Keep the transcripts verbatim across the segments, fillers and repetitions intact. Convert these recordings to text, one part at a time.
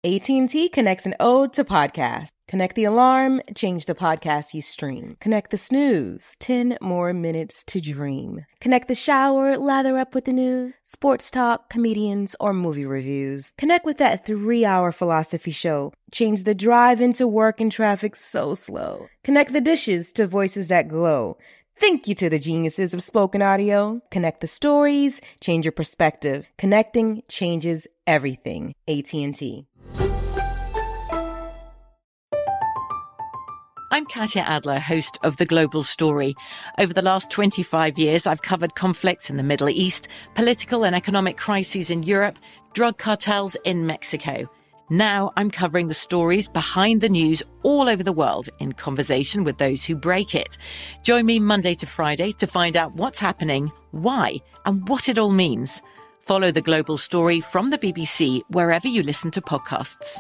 A T and T connects an ode to podcasts. Connect the alarm, change the podcast you stream. Connect the snooze, ten more minutes to dream. Connect the shower, lather up with the news, sports talk, comedians, or movie reviews. Connect with that three-hour philosophy show. Change the drive into work and traffic so slow. Connect the dishes to voices that glow. Thank you to the geniuses of spoken audio. Connect the stories, change your perspective. Connecting changes everything. A T and T. I'm Katya Adler, host of The Global Story. Over the last twenty-five years, I've covered conflicts in the Middle East, political and economic crises in Europe, drug cartels in Mexico. Now I'm covering the stories behind the news all over the world in conversation with those who break it. Join me Monday to Friday to find out what's happening, why, and what it all means. Follow The Global Story from the B B C wherever you listen to podcasts.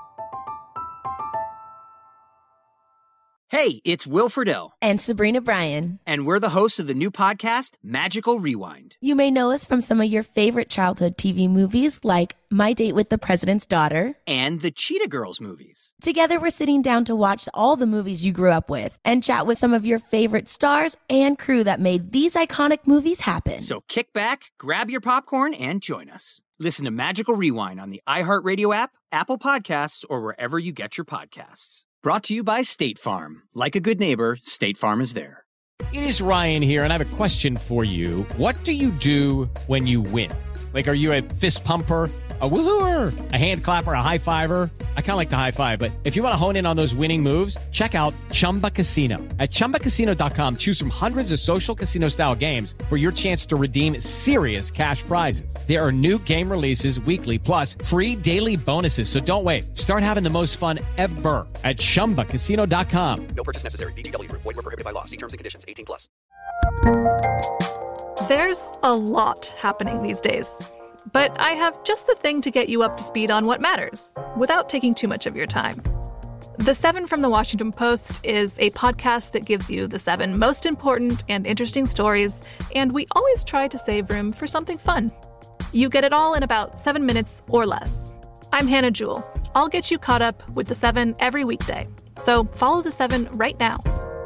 Hey, it's Will Friedle. And Sabrina Bryan. And we're the hosts of the new podcast, Magical Rewind. You may know us from some of your favorite childhood T V movies like My Date with the President's Daughter. And the Cheetah Girls movies. Together, we're sitting down to watch all the movies you grew up with and chat with some of your favorite stars and crew that made these iconic movies happen. So kick back, grab your popcorn, and join us. Listen to Magical Rewind on the iHeartRadio app, Apple Podcasts, or wherever you get your podcasts. Brought to you by State Farm. Like a good neighbor, State Farm is there. It is Ryan here, and I have a question for you. What do you do when you win? Like, are you a fist pumper, a woohooer, a hand clapper, a high fiver? I kind of like the high five, but if you want to hone in on those winning moves, check out Chumba Casino. At Chumba Casino dot com, choose from hundreds of social casino-style games for your chance to redeem serious cash prizes. There are new game releases weekly, plus free daily bonuses, so don't wait. Start having the most fun ever at Chumba Casino dot com. No purchase necessary. V G W. Void where prohibited by law. See terms and conditions. eighteen plus. There's a lot happening these days. But I have just the thing to get you up to speed on what matters, without taking too much of your time. The Seven from the Washington Post is a podcast that gives you the seven most important and interesting stories, and we always try to save room for something fun. You get it all in about seven minutes or less. I'm Hannah Jewell. I'll get you caught up with the Seven every weekday. So follow the Seven right now.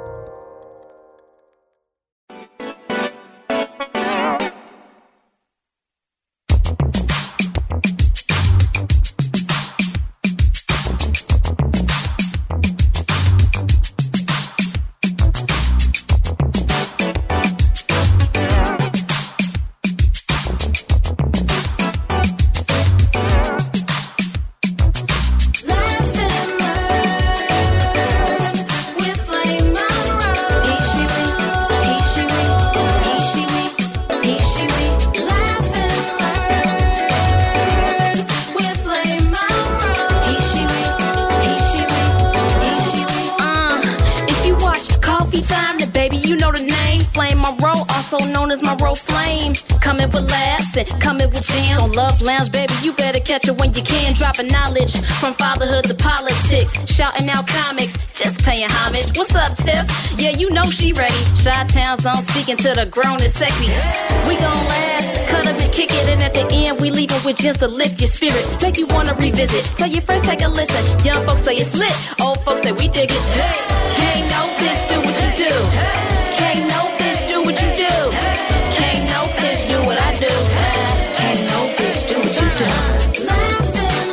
Coming with jams on Love Lounge, baby. You better catch it when you can. Dropping knowledge from fatherhood to politics, shouting out comics, just paying homage. What's up, Tiff? Yeah, you know she ready. Chi-Town's on, speaking to the grown and sexy. We gon' laugh, cut up and kick it, and at the end we leave it with just to lift your spirits, make you wanna revisit. Tell your friends, take a listen. Young folks say it's lit, old folks say we dig it. Hey, can't no bitch do what you do. Can't no bitch do what you do. Can't no bitch do what I do. Can't no bitch do what you do. Laugh and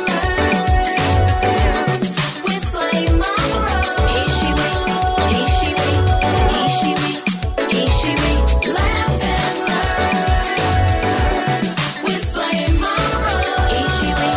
learn with Flame Monroe. Ishiwi, Ishiwi, Ishiwi, Ishiwi. Laugh and learn with Flame Monroe. Ishiwi,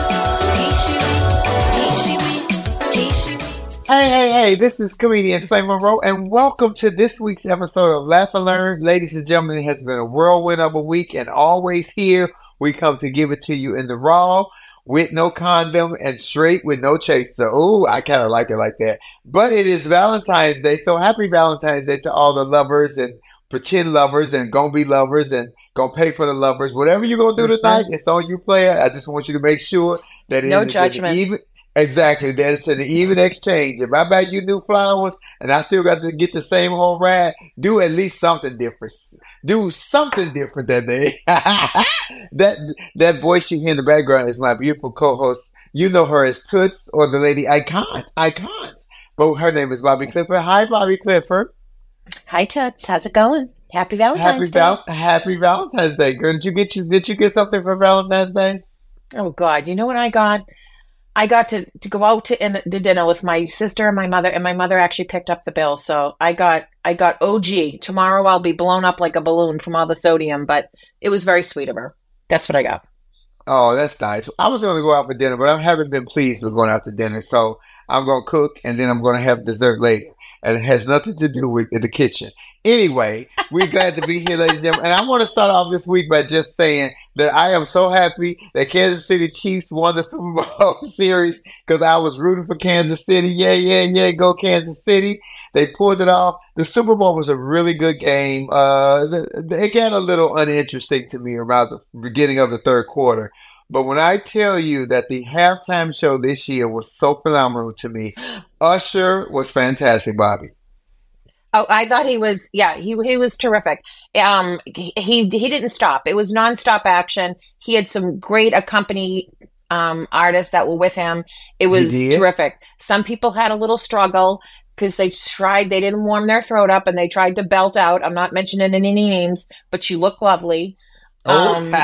Ishiwi, Ishiwi, Ishiwi. Hey, hey, hey, this is comedian Flame Monroe, and welcome to this week's episode of Laugh and Learn. Ladies and gentlemen, it has been a whirlwind of a week, and always here we come to give it to you in the raw, with no condom, and straight with no chaser. Ooh, I kind of like it like that. But it is Valentine's Day, so happy Valentine's Day to all the lovers and pretend lovers and gonna be lovers and gonna pay for the lovers. Whatever you're gonna do tonight, it's on you, player. I just want you to make sure that it No is judgment. even. Exactly, that is an even exchange. If I buy you new flowers and I still got to get the same old ride, do at least something different. Do something different that day. that that voice you hear in the background is my beautiful co-host You know her as Toots or the lady Icons. Icons. But her name is Bobby Clifford. Hi, Bobby Clifford. Hi, Toots. How's it going? Happy Valentine's Happy Day. Val- Happy Valentine's Day. Girl, did you get you? Did you get something for Valentine's Day? Oh, God. You know what I got? I got to, to go out to, in, to dinner with my sister and my mother, and my mother actually picked up the bill. So I got I got O G. Tomorrow I'll be blown up like a balloon from all the sodium, but it was very sweet of her. That's what I got. Oh, that's nice. I was going to go out for dinner, but I haven't been pleased with going out to dinner. So I'm going to cook, and then I'm going to have dessert later. And it has nothing to do with the kitchen. Anyway, we're glad to be here, ladies and gentlemen. And I want to start off this week by just saying that I am so happy that Kansas City Chiefs won the Super Bowl series because I was rooting for Kansas City. Yeah, yeah, yeah, go Kansas City. They pulled it off. The Super Bowl was a really good game. Uh, the, the, it got a little uninteresting to me around the beginning of the third quarter. But when I tell you that the halftime show this year was so phenomenal to me, Usher was fantastic, Bobby. Oh, I thought he was, yeah, he he was terrific. Um, he he didn't stop. It was nonstop action. He had some great accompany um, artists that were with him. It was terrific. Some people had a little struggle because they tried, they didn't warm their throat up and they tried to belt out. I'm not mentioning any names, but you look lovely. Oh. Um,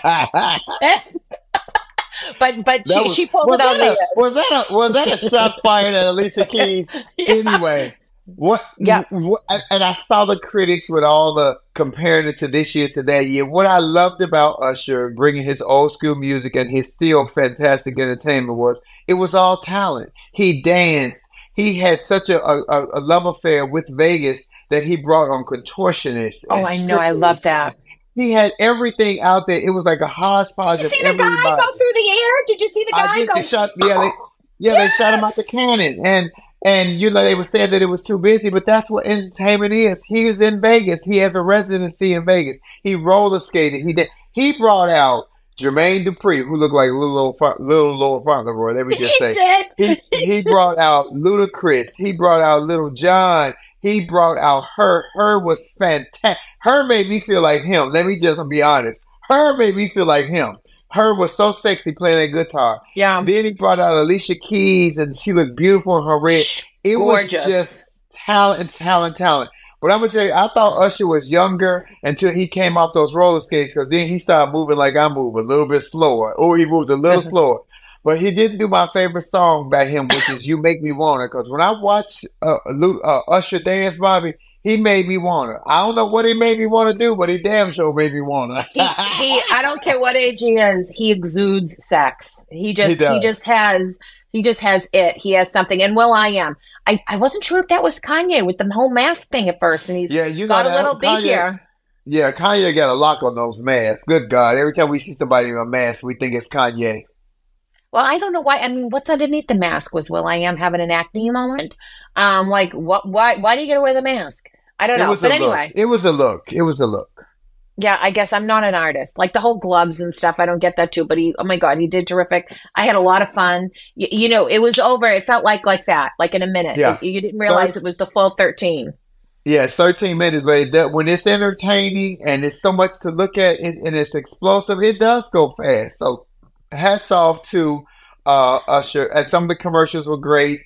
but but she, was, she pulled it out. A, was that a was that a shot fired at Alicia Keys? Yeah. Anyway, what? Yeah. What, and I saw the critics with all the comparing it to this year to that year. What I loved about Usher bringing his old school music and his still fantastic entertainment was it was all talent. He danced. He had such a, a, a love affair with Vegas that he brought on contortionists. Oh, I know. I love that. He had everything out there. It was like a hodgepodge. Did you see of the everybody. guy go through the air? Did you see the guy I did. go? They shot, yeah, they, yeah, yes! they shot him out the cannon, and and you know they were saying that it was too busy, but that's what entertainment is. He is in Vegas. He has a residency in Vegas. He roller skated. He did. He brought out Jermaine Dupri, who looked like little little, little Lord Fauntleroy. Let me just he say, did. he he brought out Ludacris. He brought out Little John. He brought out her. Her was fantastic. Her made me feel like him. Let me just be honest. Her made me feel like him. Her was so sexy playing that guitar. Yeah. Then he brought out Alicia Keys, and she looked beautiful in her red. It Gorgeous. was just talent, talent, talent. But I'm going to tell you, I thought Usher was younger until he came off those roller skates because then he started moving like I move, a little bit slower. Or he moved a little slower. But he didn't do my favorite song by him, which is You Make Me Wanna. Because when I watch uh, uh, Usher dance, Bobby, he made me wanna. I don't know what he made me wanna do, but he damn sure made me wanna. he, he, I don't care what age he is. He exudes sex. He just, he, he just has, he just has it. He has something. And Will I Am. I, I wasn't sure if that was Kanye with the whole mask thing at first, and he's yeah, you got know a little Kanye, beefier. Yeah, Kanye got a lock on those masks. Good God! Every time we see somebody in a mask, we think it's Kanye. Well, I don't know why. I mean, what's underneath the mask? Was Will I Am having an acne moment? Um, like, what? Why? Why do you get away with the mask? I don't it know. But anyway, look. it was a look. It was a look. Yeah, I guess I'm not an artist. Like the whole gloves and stuff, I don't get that too. But he, oh my God, he did terrific. I had a lot of fun. You, you know, it was over. It felt like like that, like in a minute. Yeah. It, you didn't realize Thir- it was the full thirteen. Yeah, it's thirteen minutes, but it does, when it's entertaining and it's so much to look at and, and it's explosive, it does go fast. So hats off to uh, Usher. And some of the commercials were great.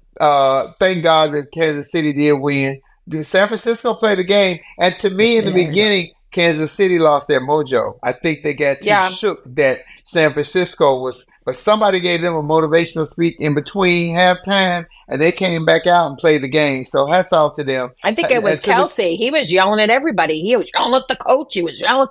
Uh, thank God that Kansas City did win. San Francisco played the game. And to me, in the beginning, Kansas City lost their mojo. I think they got too Yeah. shook that San Francisco was, but somebody gave them a motivational speech in between halftime, and they came back out and played the game. So hats off to them. I think it was And to the- Kelsey. He was yelling at everybody. He was yelling at the coach. He was yelling.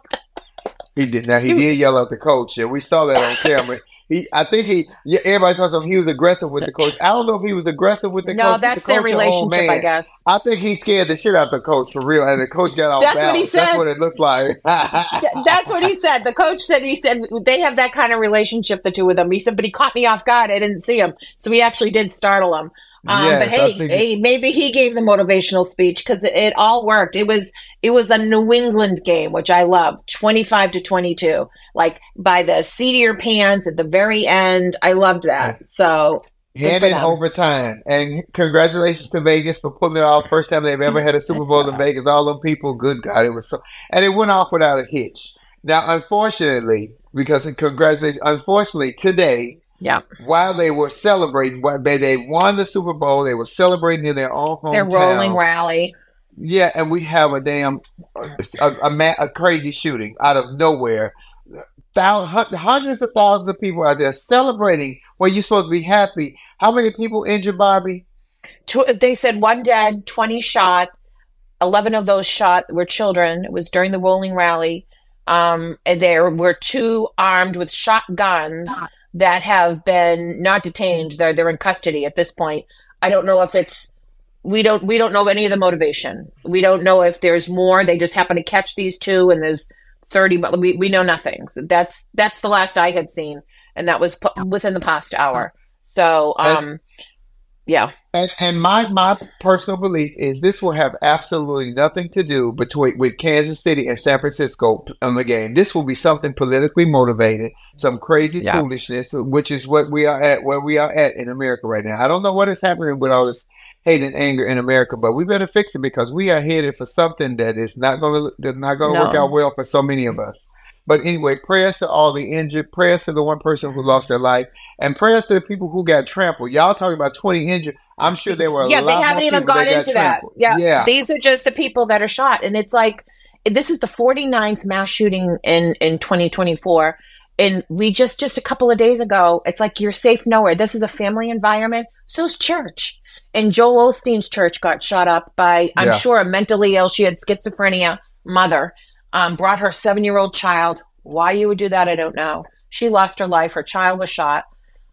He did. Now he did yell at the coach, and we saw that on camera. He, I think he. Yeah, everybody thought something. He was aggressive with the coach. I don't know if he was aggressive with the No, coach. with that's the their coach or old relationship, man. I guess. I think he scared the shit out of the coach for real, and the coach got off That's what balance. he said. That's what it looked like. That's what he said. The coach said, he said, they have that kind of relationship, the two of them. He said, but he caught me off guard. I didn't see him. So he actually did startle him. Um, Yes, but I hey, think- hey, maybe he gave the motivational speech because it, it all worked. It was, it was a New England game, which I love, twenty-five to twenty-two, like by the seat of your pants at the very end. I loved that. So good Hand for in them. overtime. And congratulations to Vegas for pulling it off. First time they've ever had a Super Bowl in Vegas. All them people, good God, it was so. And it went off without a hitch. Now, unfortunately, because congratulations, unfortunately, today, Yeah. While they were celebrating, while they, they won the Super Bowl, they were celebrating in their own hometown. Their rolling rally. Yeah, and we have a damn a, a, ma- a crazy shooting out of nowhere. Thousands, hundreds of thousands of people out there celebrating when you're supposed to be happy. How many people injured, Bobby? Tw- they said one dead, twenty shot. eleven of those shot were children. It was during the rolling rally. Um, and there were two armed with shotguns that have been not detained. They're they're in custody at this point. I don't know if it's we don't we don't know any of the motivation. We don't know if there's more. They just happen to catch these two, and there's thirty. But we we know nothing. That's that's the last I had seen, and that was p- within the past hour. So, um, yeah. And, and my my personal belief is this will have absolutely nothing to do between with Kansas City and San Francisco on the game. This will be something politically motivated, some crazy Yeah. foolishness, which is what we are at, where we are at in America right now. I don't know what is happening with all this hate and anger in America, but we better fix it because we are headed for something that is not going to that's not going to No. work out well for so many of us. But anyway, prayers to all the injured, prayers to the one person who lost their life, and prayers to the people who got trampled. Y'all talking about twenty injured. I'm sure there were a yeah, lot they more haven't even people gone that got into that. trampled. Yeah. Yeah. These are just the people that are shot. And it's like, this is the forty-ninth mass shooting in, in twenty twenty-four. And we just, just a couple of days ago, it's like, you're safe nowhere. This is a family environment. So's church. And Joel Osteen's church got shot up by, I'm Yeah. sure, a mentally ill, she had schizophrenia mother, um, brought her seven-year-old child. Why you would do that, I don't know. She lost her life. Her child was shot,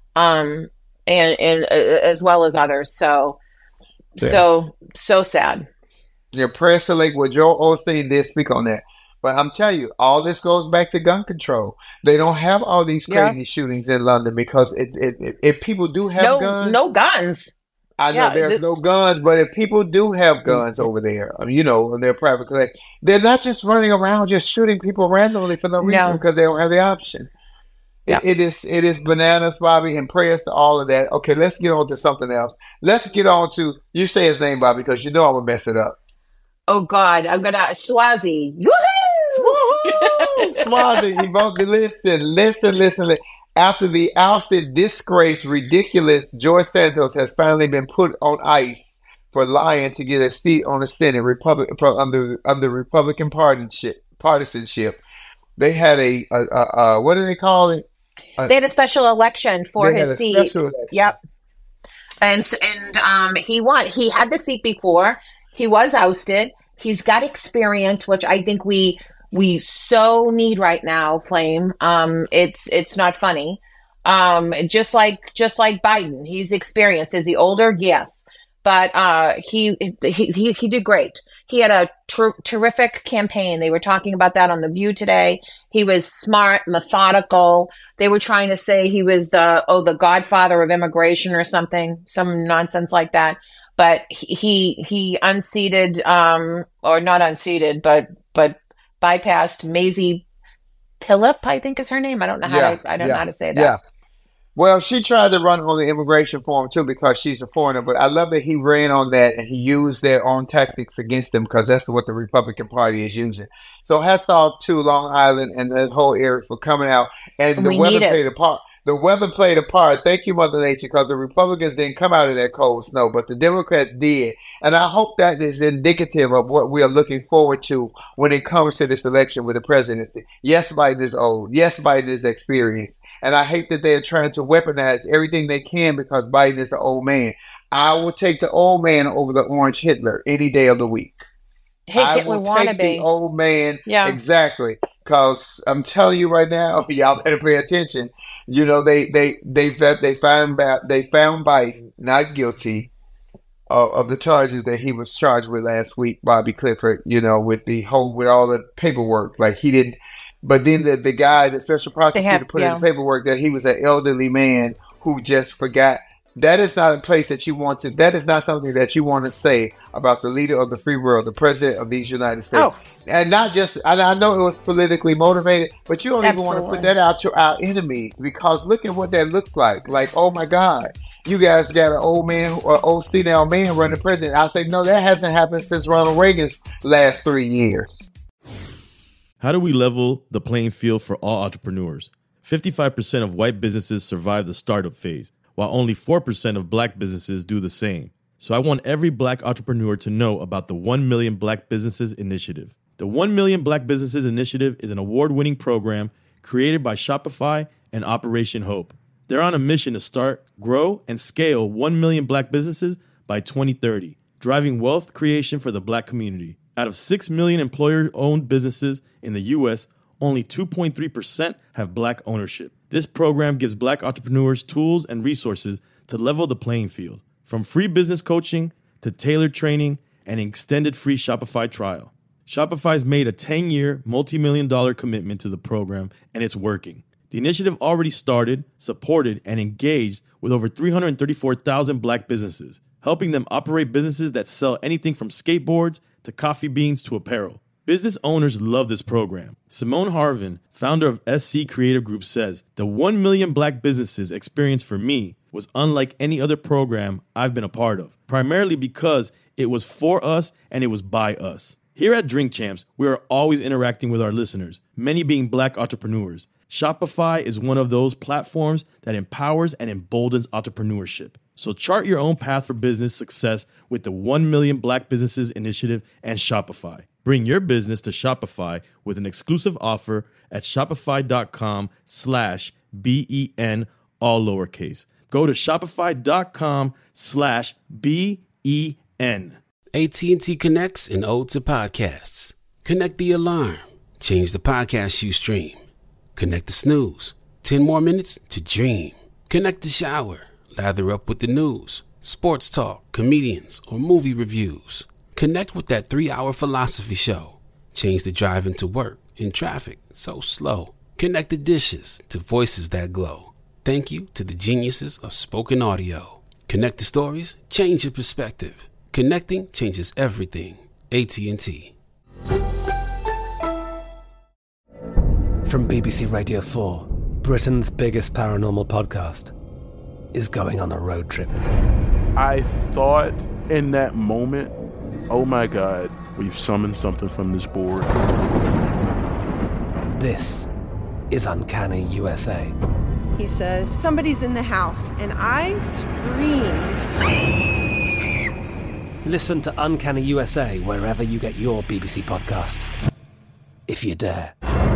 um, and and uh, as well as others. So, Yeah. so so sad. Yeah, prayers to Lake. Well, Joel Osteen did speak on that. But I'm telling you, all this goes back to gun control. They don't have all these Yeah. crazy shootings in London because it, it, it, if people do have No, guns, no guns. I know Yeah, there's th- no guns, but if people do have guns over there, you know, in their private collection, they're not just running around just shooting people randomly for no reason No. because they don't have the option. It, Yeah. it is it is bananas, Bobby, and prayers to all of that. Okay, let's get on to something else. Let's get on to, you say his name, Bobby, because you know I'm going to mess it up. Oh God, I'm gonna Swazi. Woohoo! Swazi, he won't be listen, listen, listen, listen. After the ousted, disgraced, ridiculous George Santos has finally been put on ice for lying to get a seat on the Senate Republic from under under Republican partisanship, partisanship. They had a, a, a, a what do they call it? A- They had a special election for They had his a seat. special election. Yep. And s- and um, he won. He had the seat before. He was ousted. He's got experience, which I think we we so need right now. Flame. Um, it's it's not funny. Um, just like just like Biden, he's experienced. Is he older? Yes. But uh, he, he he he did great. He had a ter- terrific campaign. They were talking about that on The View today. He was smart, methodical. They were trying to say he was the oh the godfather of immigration or something, some nonsense like that. But he he, he unseated um or not unseated, but but bypassed Maisie Phillip, I think is her name. I don't know how Yeah, to I don't yeah, know how to say that. Yeah. Well, she tried to run on the immigration form too because she's a foreigner, but I love that he ran on that and he used their own tactics against them because that's what the Republican Party is using. So hats off to Long Island and that whole area for coming out. And the We weather need it. played a part. The weather played a part. Thank you, Mother Nature, because the Republicans didn't come out of that cold snow, but the Democrats did. And I hope that is indicative of what we are looking forward to when it comes to this election with the presidency. Yes, Biden is old. Yes, Biden is experienced. And I hate that they are trying to weaponize everything they can because Biden is the old man. I will take the old man over the orange Hitler any day of the week. Hey, I Hitler will take wannabe. the old man. Yeah. Exactly. Because I'm telling you right now, y'all better pay attention. You know, they they they they found they found Biden not guilty of, of the charges that he was charged with last week, Bobby Clifford. You know, with the whole with all the paperwork, like he didn't. But then the the guy, the special prosecutor, have- put yeah. in the paperwork that he was an elderly man who just forgot. That is not a place that you want to. That is not something that you want to say about the leader of the free world, the president of these United States, Oh. and not just. And I know it was politically motivated, but you don't even want to put Absolutely. that out to our enemies because look at what that looks like. Like, oh my God, you guys got an old man or old senile man running president. I say no, that hasn't happened since Ronald Reagan's last three years. How do we level the playing field for all entrepreneurs? fifty-five percent of white businesses survive the startup phase, while only four percent of black businesses do the same. So I want every black entrepreneur to know about the one million Black Businesses Initiative. The one million Black Businesses Initiative is an award-winning program created by Shopify and Operation Hope. They're on a mission to start, grow, and scale one million black businesses by twenty thirty, driving wealth creation for the black community. Out of six million employer-owned businesses in the U S, only two point three percent have black ownership. This program gives black entrepreneurs tools and resources to level the playing field, from free business coaching to tailored training and an extended free Shopify trial. Shopify's made a ten-year, multi-million dollar commitment to the program, and it's working. The initiative already started, supported, and engaged with over three hundred thirty-four thousand black businesses, helping them operate businesses that sell anything from skateboards to coffee beans to apparel. Business owners love this program. Simone Harvin, founder of S C Creative Group, says, "The one million black businesses experience for me was unlike any other program I've been a part of, primarily because it was for us and it was by us." Here at Drink Champs, we are always interacting with our listeners, many being black entrepreneurs. Shopify is one of those platforms that empowers and emboldens entrepreneurship. So chart your own path for business success with the one million Black Businesses Initiative and Shopify. Bring your business to Shopify with an exclusive offer at shopify.com slash B-E-N, all lowercase. Go to shopify.com slash B-E-N. A T and T connects an ode to podcasts. Connect the alarm. Change the podcast you stream. Connect the snooze. Ten more minutes to dream. Connect the shower. Lather up with the news, sports talk, comedians, or movie reviews. Connect with that three-hour philosophy show. Change the drive into work in traffic so slow. Connect the dishes to voices that glow. Thank you to the geniuses of spoken audio. Connect the stories, change your perspective. Connecting changes everything. A T and T. From B B C Radio four, Britain's biggest paranormal podcast is going on a road trip. I thought in that moment, oh my God, we've summoned something from this board. This is Uncanny U S A. He says, somebody's in the house, and I screamed. Listen to Uncanny U S A wherever you get your B B C podcasts, if you dare.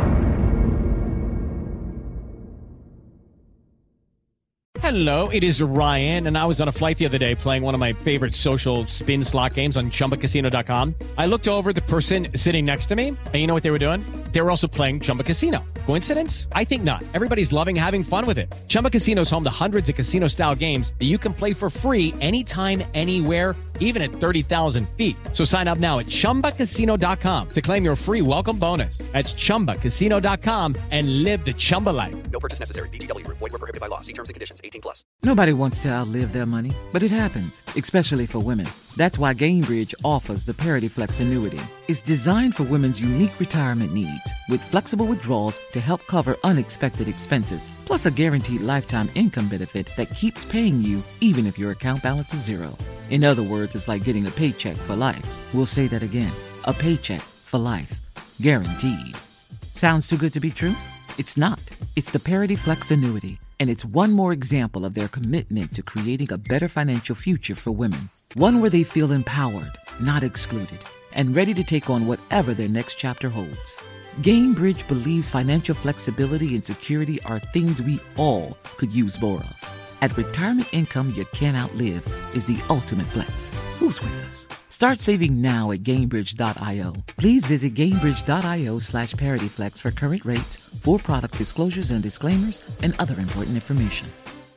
Hello, it is Ryan, and I was on a flight the other day playing one of my favorite social spin slot games on Chumba Casino dot com. I looked over at the person sitting next to me, and you know what they were doing? They were also playing Chumba Casino. Coincidence? I think not. Everybody's loving having fun with it. Chumba Casino is home to hundreds of casino-style games that you can play for free anytime, anywhere, even at thirty thousand feet. So sign up now at Chumba Casino dot com to claim your free welcome bonus. That's Chumba Casino dot com and live the Chumba life. No purchase necessary. V G W. Void where prohibited by law. See terms and conditions. eighteen plus. Nobody wants to outlive their money, but it happens, especially for women. That's why Gainbridge offers the Parity Flex annuity. It's designed for women's unique retirement needs, with flexible withdrawals to help cover unexpected expenses, plus a guaranteed lifetime income benefit that keeps paying you even if your account balance is zero. In other words, it's like getting a paycheck for life. We'll say that again. A paycheck for life. Guaranteed. Sounds too good to be true? It's not. It's the Parity Flex annuity, and it's one more example of their commitment to creating a better financial future for women. One where they feel empowered, not excluded, and ready to take on whatever their next chapter holds. Gainbridge believes financial flexibility and security are things we all could use more of. At retirement income you can't outlive is the ultimate flex. Who's with us? Start saving now at Gainbridge dot io. Please visit Gainbridge dot io slash ParityFlex for current rates, for product disclosures and disclaimers, and other important information.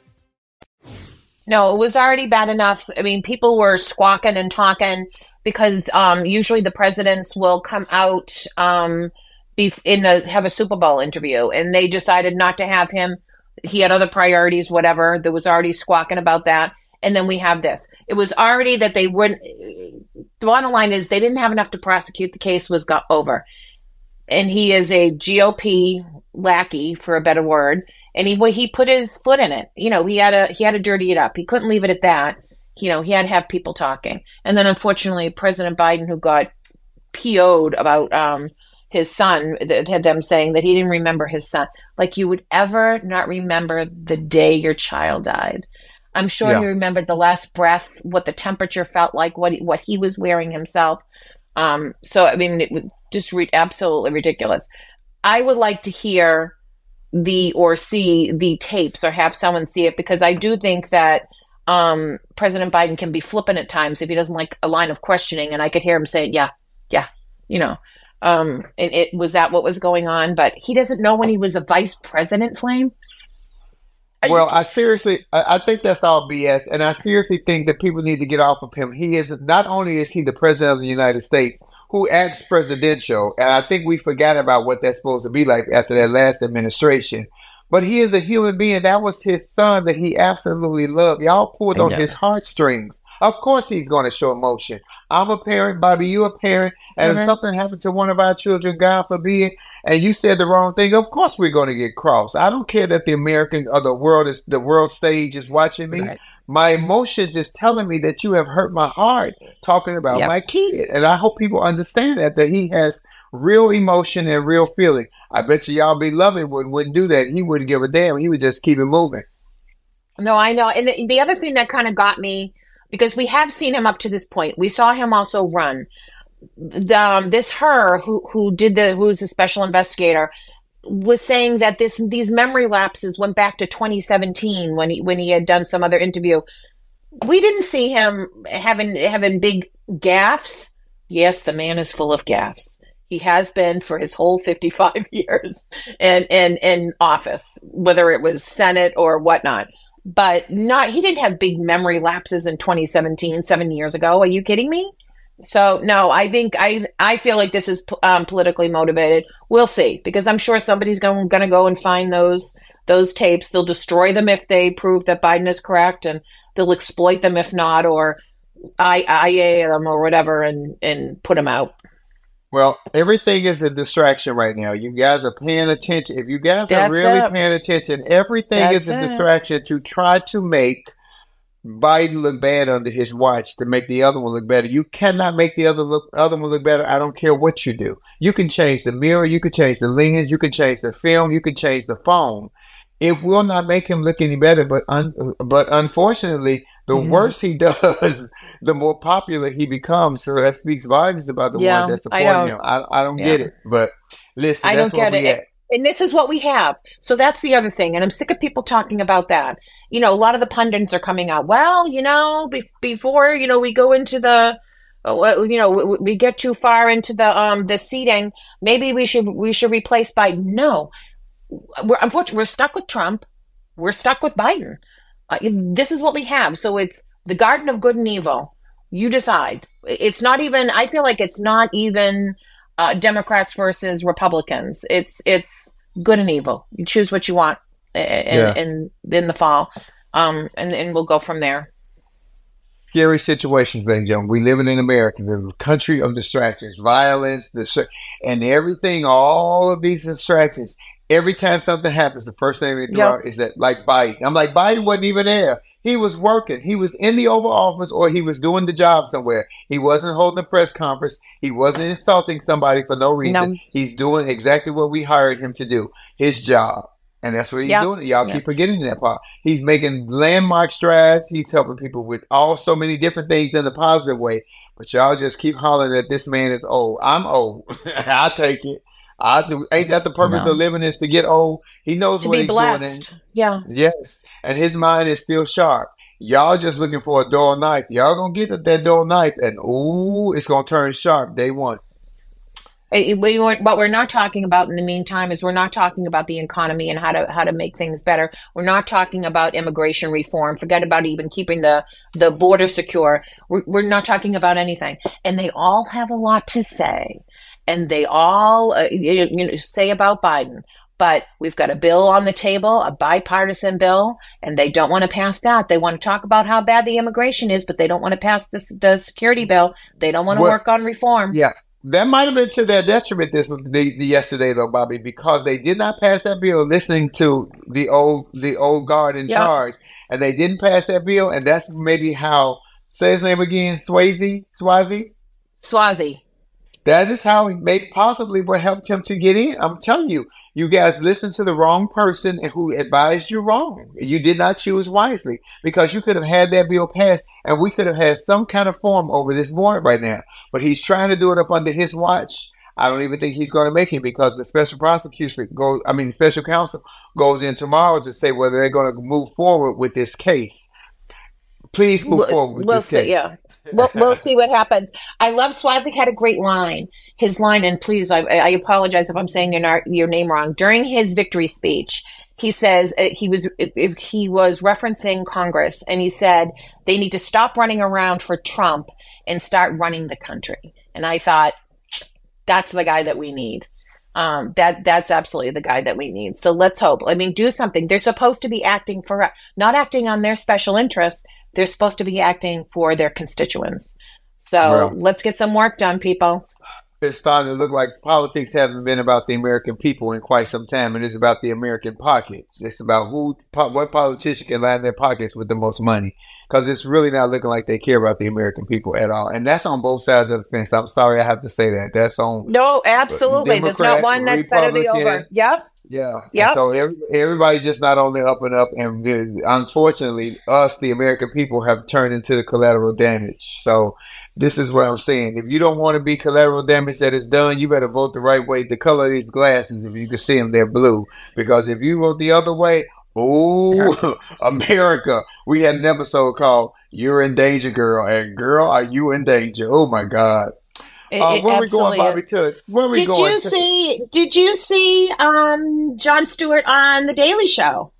No, it was already bad enough. I mean, people were squawking and talking because um, usually the presidents will come out um, in the have a Super Bowl interview, and they decided not to have him. He had other priorities, whatever. There was already squawking about that. And then we have this. It was already that they wouldn't. The bottom line is they didn't have enough to prosecute. The case was got over. And he is a G O P lackey, for a better word. And he he put his foot in it. You know, he had to he had to dirty it up. He couldn't leave it at that. You know, he had to have people talking. And then unfortunately, President Biden, who got P O'd about um, his son, that had them saying that he didn't remember his son. Like, you would ever not remember the day your child died. I'm sure Yeah. he remembered the last breath, what the temperature felt like, what he, what he was wearing himself. Um, so, I mean, it was just re- absolutely ridiculous. I would like to hear the or see the tapes or have someone see it, because I do think that um, President Biden can be flippant at times if he doesn't like a line of questioning. And I could hear him say, yeah, yeah, you know. Um, and it was that what was going on, but he doesn't know when he was a vice president, Flame. Well, I seriously, I, I think that's all B S, and I seriously think that people need to get off of him. He is not only is he the president of the United States, who acts presidential, and I think we forgot about what that's supposed to be like after that last administration. But he is a human being. That was his son that he absolutely loved. Y'all pulled on his heartstrings. Of course he's going to show emotion. I'm a parent, Bobby, you a parent, and Mhm. if something happened to one of our children, God forbid, and you said the wrong thing, of course we're going to get cross. I don't care that the American or the world is the world stage is watching me. Right. My emotions is telling me that you have hurt my heart talking about Yep. my kid, and I hope people understand that that he has real emotion and real feeling. I bet you y'all beloved would wouldn't do that. He wouldn't give a damn. He would just keep it moving. No, I know. And the, the other thing that kind of got me, because we have seen him up to this point, we saw him also run. The, um, this her who who did the who's a special investigator was saying that this these memory lapses went back to twenty seventeen when he when he had done some other interview. We didn't see him having having big gaffes. Yes, the man is full of gaffes. He has been for his whole fifty-five years in, in, in office, whether it was Senate or whatnot. But not he didn't have big memory lapses in twenty seventeen, seven years ago. Are you kidding me? So no, I think I I feel like this is um, politically motivated. We'll see, because I'm sure somebody's going going to go and find those those tapes. They'll destroy them if they prove that Biden is correct, and they'll exploit them if not, or I I A them or whatever, and and put them out. Well, everything is a distraction right now. You guys are paying attention. If you guys That's are really it. paying attention, everything That's is a it. distraction to try to make Biden look bad under his watch, to make the other one look better. You cannot make the other look other one look better. I don't care what you do. You can change the mirror, you can change the lens, you can change the film, you can change the phone. It will not make him look any better. But un, but unfortunately, the Mhm. worse he does, the more popular he becomes. So that speaks volumes about the Yeah, ones that I support don't- him. I, I don't yeah. get it. But listen, I that's don't where get we it. at. And this is what we have. So that's the other thing. And I'm sick of people talking about that. You know, a lot of the pundits are coming out, well, you know, be- before, you know, we go into the, uh, well, you know, we, we get too far into the, um, the seating, maybe we should, we should replace Biden. No, we're unfortunately, we're stuck with Trump. We're stuck with Biden. Uh, this is what we have. So it's the garden of good and evil. You decide. It's not even, I feel like it's not even, Uh, Democrats versus Republicans. It's it's good and evil. You choose what you want in, Yeah. in, in the fall, um, and, and we'll go from there. Scary situations, ladies and gentlemen. We live in America, the country of distractions, violence, the and everything. All of these distractions. Every time something happens, the first thing they throw Yep. out is that, like Biden. I'm like, Biden wasn't even there. He was working. He was in the Oval Office, or he was doing the job somewhere. He wasn't holding a press conference. He wasn't insulting somebody for no reason. No. He's doing exactly what we hired him to do, his job. And that's what he's Yeah. doing. Y'all Yeah. keep forgetting that part. He's making landmark strides. He's helping people with all so many different things in a positive way. But y'all just keep hollering that this man is old. I'm old. I'll take it. I do. Ain't that the purpose No. of living, is to get old? He knows To what be he's blessed. doing. Yeah. And, yes. And his mind is still sharp. Y'all just looking for a dull knife. Y'all gonna get at that dull knife, and ooh, it's gonna turn sharp day one. Eh, we weren't- What we're not talking about in the meantime is we're not talking about the economy and how to how to make things better. We're not talking about immigration reform. Forget about even keeping the, the border secure. We're, we're not talking about anything. And they all have a lot to say. And they all uh, you, you know, say about Biden. But we've got a bill on the table, a bipartisan bill, and they don't want to pass that. They want to talk about how bad the immigration is, but they don't want to pass this, the security bill. They don't want to Well, work on reform. Yeah, that might have been to their detriment this the, the yesterday though, Bobby, because they did not pass that bill listening to the old the old guard in Yeah. charge, and they didn't pass that bill, and that's maybe how, say his name again, Swayze, Swazi, Swazi. That is how he may possibly what helped him to get in. I'm telling you, you guys listened to the wrong person and who advised you wrong. You did not choose wisely because you could have had that bill passed and we could have had some kind of form over this warrant right now. But he's trying to do it up under his watch. I don't even think he's going to make it because the special prosecutor goes, I mean, special counsel goes in tomorrow to say whether they're going to move forward with this case. Please move We'll, forward with we'll this see. case. Yeah, we'll we'll see what happens. I love Swazik had a great line. His line, and please, I, I apologize if I'm saying your nar- your name wrong. During his victory speech, he says uh, he was uh, he was referencing Congress, and he said they need to stop running around for Trump and start running the country. And I thought that's the guy that we need. Um, that that's absolutely the guy that we need. So let's hope. I mean, do something. They're supposed to be acting for not acting on their special interests. They're supposed to be acting for their constituents. So Well, let's get some work done, people. it's starting to look like politics haven't been about the American people in quite some time, and it's about the American pockets. It's about who, po- what politician can line their pockets with the most money, because it's really not looking like they care about the American people at all, and that's on both sides of the fence. I'm sorry I have to say that. That's on No, absolutely. There's not Democrat, one that's better than the Republican. over. Yep. Yeah. Yep. And so every, everybody's just not on the up and up, and the- unfortunately, us, the American people, have turned into the collateral damage. So this is what I'm saying. If you don't want to be collateral damage that is done, you better vote the right way. The color of these glasses, if you can see them, they're blue. Because if you vote the other way, oh, America. We had an episode called "You're in Danger, Girl," and girl, are you in danger? Oh my God. It, Uh, it where we going, absolutely Bobby? is. To where we Did going? you To- see? Did you see um, Jon Stewart on The Daily Show?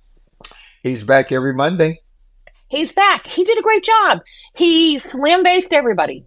He's back every Monday. He's back. He did a great job. He slam based everybody.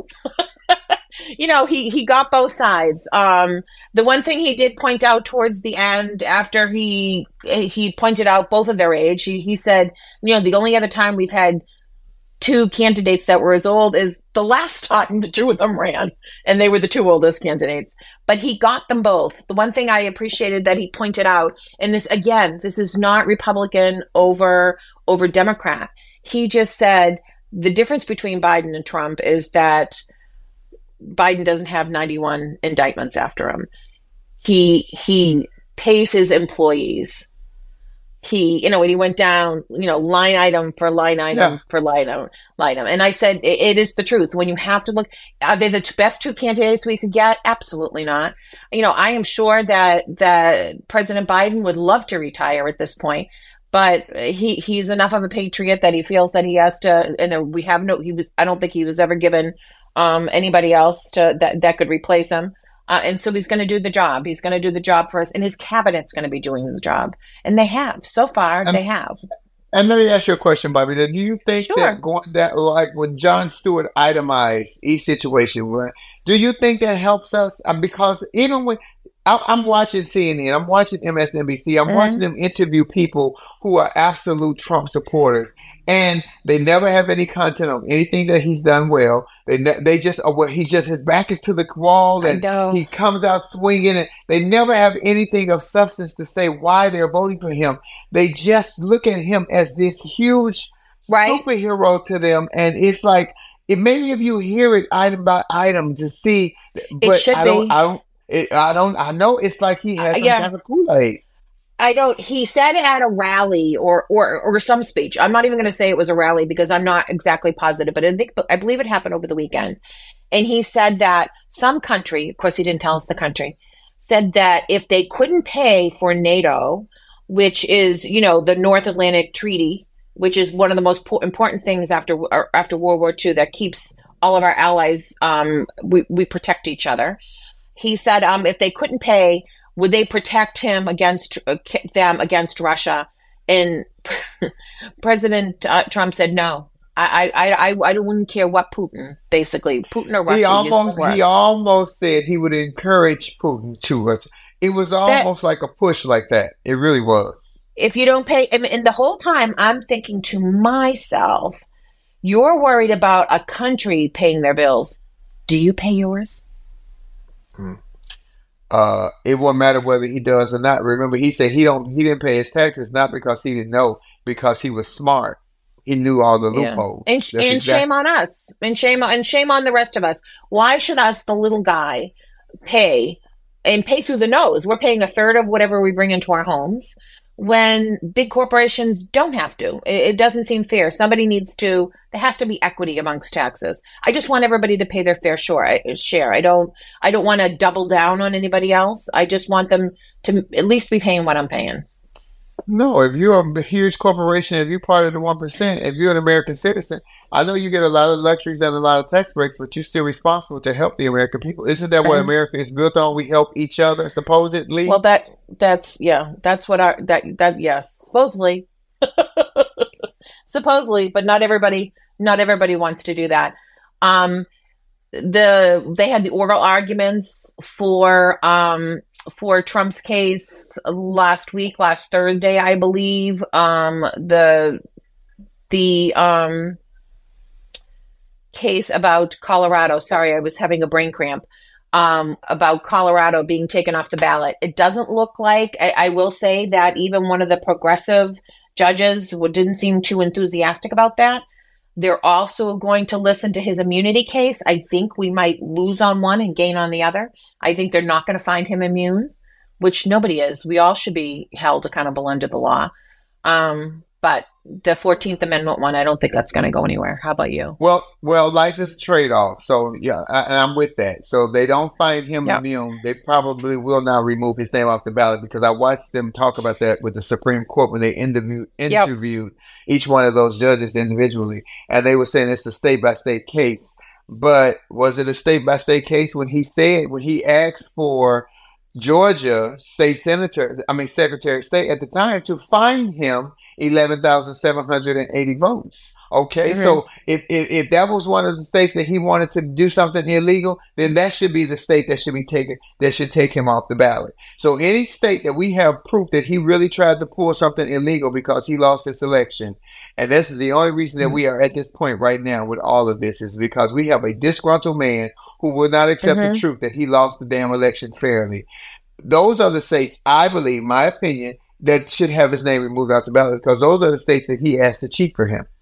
You know, he he got both sides. Um, the one thing he did point out towards the end, after he he pointed out both of their age, he he said, you know, the only other time we've had two candidates that were as old as the last time the two of them ran, and they were the two oldest candidates. But he got them both. The one thing I appreciated that he pointed out, and this again, this is not Republican over over Democrat. He just said the difference between Biden and Trump is that Biden doesn't have ninety-one indictments after him. He he pays his employees. He, you know, when he went down, you know, line item for line item Yeah. for line item, line item. And I said, it, it is the truth. When you have to look, are they the t- best two candidates we could get? Absolutely not. You know, I am sure that, that President Biden would love to retire at this point, but he, he's enough of a patriot that he feels that he has to, and then we have no, he was, I don't think he was ever given, um, anybody else to, that, that could replace him. Uh, and so he's going to do the job. He's going to do the job for us, and his cabinet's going to be doing the job. And they have. So far, Um, they have. And let me ask you a question, Bobby. Do you think Sure. that going that like when Jon Stewart itemized each situation, what- do you think that helps us? Uh, Because even when I, I'm watching C N N, I'm watching M S N B C, I'm Mhm. watching them interview people who are absolute Trump supporters, and they never have any content on anything that he's done well. They ne- they just are where he just his back is to the wall, I and know. he comes out swinging, and they never have anything of substance to say why they're voting for him. They just look at him as this huge Right. superhero to them, and it's like it maybe if you hear it item by item to see, but should I don't, be. I don't, it, I don't, I know it's like he has Uh, some yeah. kind of Kool-Aid. I don't. He said at a rally or or or some speech. I'm not even going to say it was a rally because I'm not exactly positive, but I think I believe it happened over the weekend. And he said that some country, of course, he didn't tell us the country, said that if they couldn't pay for NATO, which is you know the North Atlantic Treaty, which is one of the most po- important things after or after World War Two that keeps all of our allies. Um, we we protect each other. He said um, if they couldn't pay, would they protect him against uh, ki- them against Russia? And President uh, Trump said no. I I I I wouldn't care what Putin, basically Putin or Russia. He used almost, for. he almost said he would encourage Putin to. uh, It was almost like a push like that. It really was. If you don't pay, I mean, and the whole time I'm thinking to myself, you're worried about a country paying their bills. Do you pay yours? Uh, it won't matter whether he does or not. Remember, he said he don't, he didn't pay his taxes not because he didn't know, because he was smart. He knew all the Yeah. loopholes. And, That's and exact- shame on us. And shame and shame on the rest of us. Why should us, the little guy, pay and pay through the nose? We're paying a third of whatever we bring into our homes when big corporations don't have to. It, it doesn't seem fair. Somebody needs to, there has to be equity amongst taxes. I just want everybody to pay their fair share. share. I don't, I don't want to double down on anybody else. I just want them to at least be paying what I'm paying. No, if you're a huge corporation, if you're part of the one percent, if you're an American citizen, I know you get a lot of luxuries and a lot of tax breaks, but you're still responsible to help the American people. Isn't that what Um, America is built on? We help each other, supposedly. Well, that that's yeah, that's what our that that yes, supposedly, supposedly, but not everybody, not everybody wants to do that. Um, the they had the oral arguments for um for Trump's case last week, last Thursday, I believe. Um, the the um case about Colorado. Sorry, I was having a brain cramp. Um, about Colorado being taken off the ballot. It doesn't look like, I, I will say that even one of the progressive judges w- didn't seem too enthusiastic about that. They're also going to listen to his immunity case. I think we might lose on one and gain on the other. I think they're not going to find him immune, which nobody is. We all should be held accountable under the law. Um, but the fourteenth Amendment one, I don't think that's going to go anywhere. How about you? Well, well, life is a trade-off. So, yeah, I, and I'm with that. So if they don't find him Yep. immune, they probably will not remove his name off the ballot, because I watched them talk about that with the Supreme Court when they interviewed, Yep. interviewed each one of those judges individually. And they were saying it's a state-by-state case. But was it a state-by-state case when he said, when he asked for Georgia state senator, I mean, Secretary of State at the time to find him eleven thousand seven hundred eighty votes. Okay. Mhm. So if, if, if that was one of the states that he wanted to do something illegal, then that should be the state that should be taken, that should take him off the ballot. So any state that we have proof that he really tried to pull something illegal because he lost this election, and this is the only reason that we are at this point right now with all of this, is because we have a disgruntled man who will not accept Mhm. the truth that he lost the damn election fairly. Those are the states, I believe, my opinion, that should have his name removed out the ballot, because those are the states that he asked to cheat for him.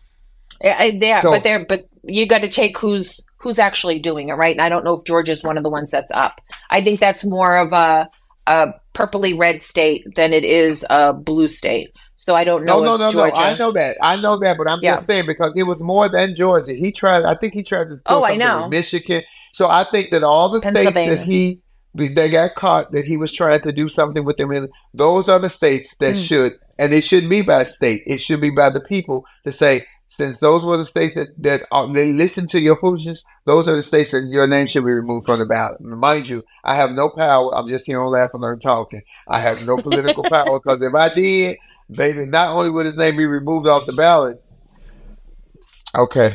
Yeah, I- they are, So- but they're, but you got to take who's who's actually doing it, right? And I don't know if Georgia's one of the ones that's up. I think that's more of a a purpley red state than it is a blue state. So I don't know. No, no, if no, Georgia... no. I know that. I know that, but I'm Yeah. just saying, because it was more than Georgia. He tried. I think he tried to. Oh, pull I something know. with Michigan. So I think that all the states Pennsylvania. that he they got caught that he was trying to do something with them in, those are the states that Mm. should, and it shouldn't be by state. It should be by the people to say, since those were the states that that uh, they listen to your foolishness, those are the states that your name should be removed from the ballot. Mind you, I have no power. I'm just here on Laugh and Learn talking. I have no political power, because if I did, baby, not only would his name be removed off the ballots. Okay.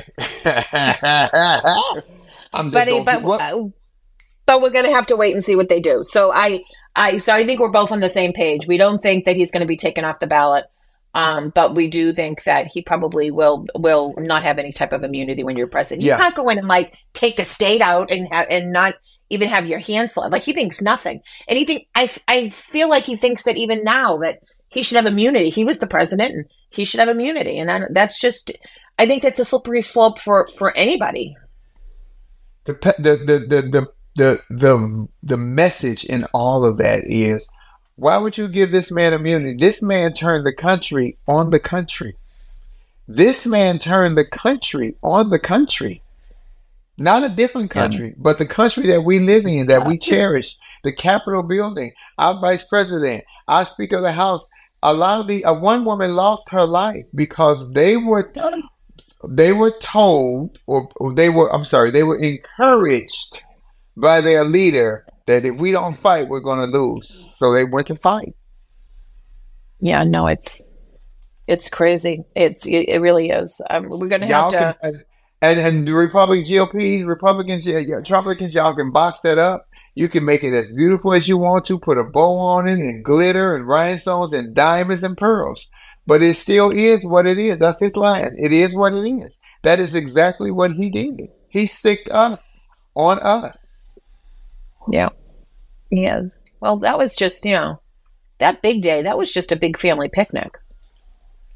I'm just But gonna but keep- what- uh, but we're gonna have to wait and see what they do. So I I so I think we're both on the same page. We don't think that he's going to be taken off the ballot. Um, but we do think that he probably will will not have any type of immunity when you're president. You Yeah. can't go in and like take a state out and have and not even have your hands slapped. Like he thinks nothing. And he think I I feel like he thinks that even now that he should have immunity. He was the president and he should have immunity. And that, that's just I think that's a slippery slope for for anybody. the pe- the the the the the the, the message in all of that is, why would you give this man immunity? This man turned the country on the country. This man turned the country on the country. Not a different country, but the country that we live in, that we cherish. The Capitol building, our vice president, our Speaker of the House. A lot of the uh, one woman lost her life because they were they were told, or, or they were I'm sorry, they were encouraged by their leader that if we don't fight, we're going to lose. So they went to fight. Yeah, no, it's it's crazy. It's it, it really is. Um, we're gonna have Y'all to. can, and, and and the Republican G O P, Republicans, yeah, yeah, Republicans, y'all can box that up. You can make it as beautiful as you want to, put a bow on it and glitter and rhinestones and diamonds and pearls. But it still is what it is. That's his line. It is what it is. That is exactly what he did. He sicked us on us. Yeah, he is. Well, that was just you know that big day. That was just a big family picnic.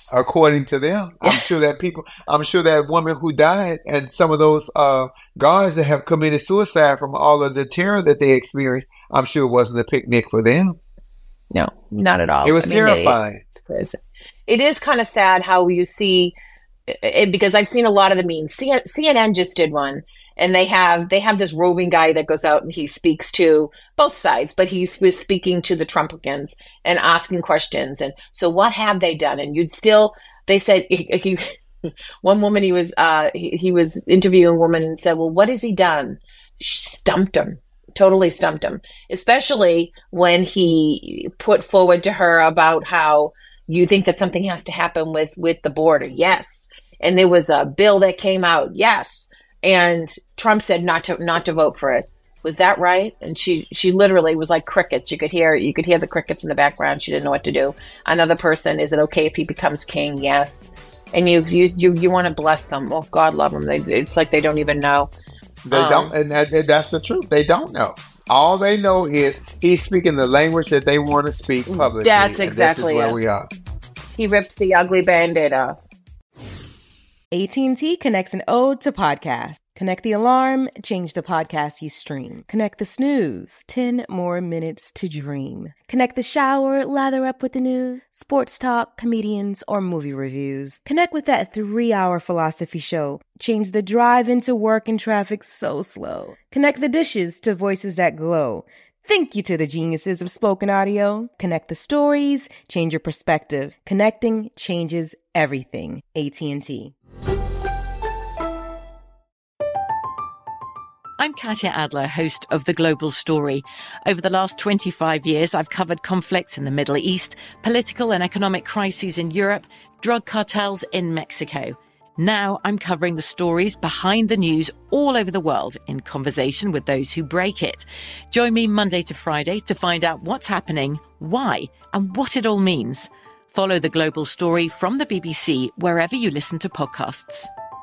According to them, I'm sure that people, I'm sure that woman who died and some of those uh, guards that have committed suicide from all of the terror that they experienced, I'm sure it wasn't a picnic for them. No, not at all. It was I mean, terrifying. It, it's crazy. It is kind of sad how you see it, because I've seen a lot of the memes. C N N just did one, and they have they have this roving guy that goes out and he speaks to both sides, but he was speaking to the Trumpicans and asking questions. And so, what have they done? And you'd still, they said he, he's one woman. He was uh, he, he was interviewing a woman and said, "Well, what has he done?" She stumped him. Totally stumped him, especially when he put forward to her about how you think that something has to happen with, with the border. Yes. And there was a bill that came out. Yes. And Trump said not to, not to vote for it. Was that right? And she, she literally was like crickets. You could hear, you could hear the crickets in the background. She didn't know what to do. Another person, is it okay if he becomes king? Yes. And you, you, you, you want to bless them. Oh, God love them. They, it's like they don't even know. They um, don't, and that, that's the truth. They don't know. All they know is he's speaking the language that they want to speak publicly. That's exactly and this is where it. we are. He ripped the ugly Band-Aid off. A T and T connects an ode to podcast. Connect the alarm, change the podcast you stream. Connect the snooze, ten more minutes to dream. Connect the shower, lather up with the news, sports talk, comedians, or movie reviews. Connect with that three-hour philosophy show. Change the drive into work and traffic so slow. Connect the dishes to voices that glow. Thank you to the geniuses of spoken audio. Connect the stories, change your perspective. Connecting changes everything. A T and T. I'm Katya Adler, host of The Global Story. Over the last twenty-five years, I've covered conflicts in the Middle East, political and economic crises in Europe, drug cartels in Mexico. Now I'm covering the stories behind the news all over the world in conversation with those who break it. Join me Monday to Friday to find out what's happening, why, and what it all means. Follow The Global Story from the B B C wherever you listen to podcasts.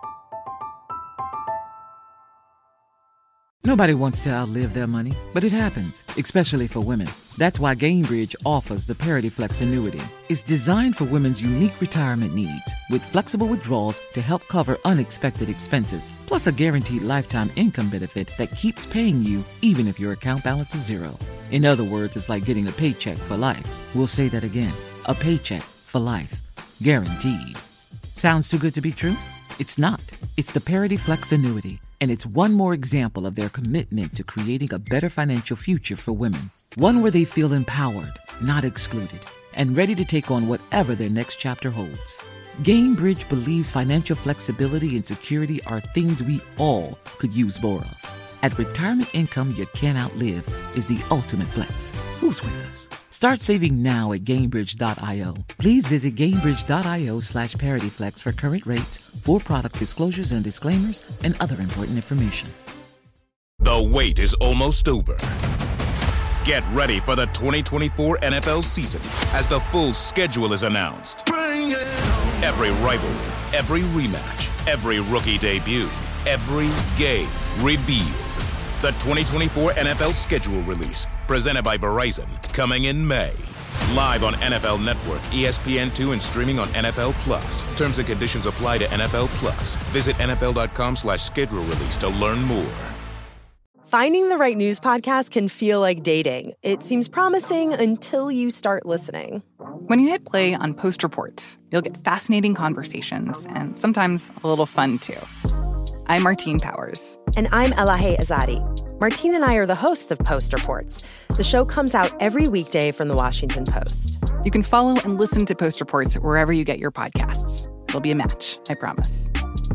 Nobody wants to outlive their money, but it happens, especially for women. That's why Gainbridge offers the Parity Flex annuity. It's designed for women's unique retirement needs with flexible withdrawals to help cover unexpected expenses, plus a guaranteed lifetime income benefit that keeps paying you even if your account balance is zero. In other words, it's like getting a paycheck for life. We'll say that again. A paycheck for life. Guaranteed. Sounds too good to be true? It's not. It's the Parity Flex annuity. And it's one more example of their commitment to creating a better financial future for women. One where they feel empowered, not excluded, and ready to take on whatever their next chapter holds. Gainbridge believes financial flexibility and security are things we all could use more of. At retirement income you can't outlive is the ultimate flex. Who's with us? Start saving now at Gainbridge dot io. Please visit Gainbridge dot io slash ParityFlex for current rates, for product disclosures and disclaimers, and other important information. The wait is almost over. Get ready for the twenty twenty-four N F L season as the full schedule is announced. Every rivalry, every rematch, every rookie debut, every game revealed. The twenty twenty-four N F L schedule release, presented by Verizon, coming in May. Live on N F L Network, E S P N two, and streaming on N F L Plus. Terms and conditions apply to N F L Plus. Visit N F L dot com slash schedule release to learn more. Finding the right news podcast can feel like dating. It seems promising until you start listening. When you hit play on Post Reports, you'll get fascinating conversations and sometimes a little fun, too. I'm Martine Powers. And I'm Elahe Azadi. Martine and I are the hosts of Post Reports. The show comes out every weekday from the Washington Post. You can follow and listen to Post Reports wherever you get your podcasts. It'll be a match, I promise.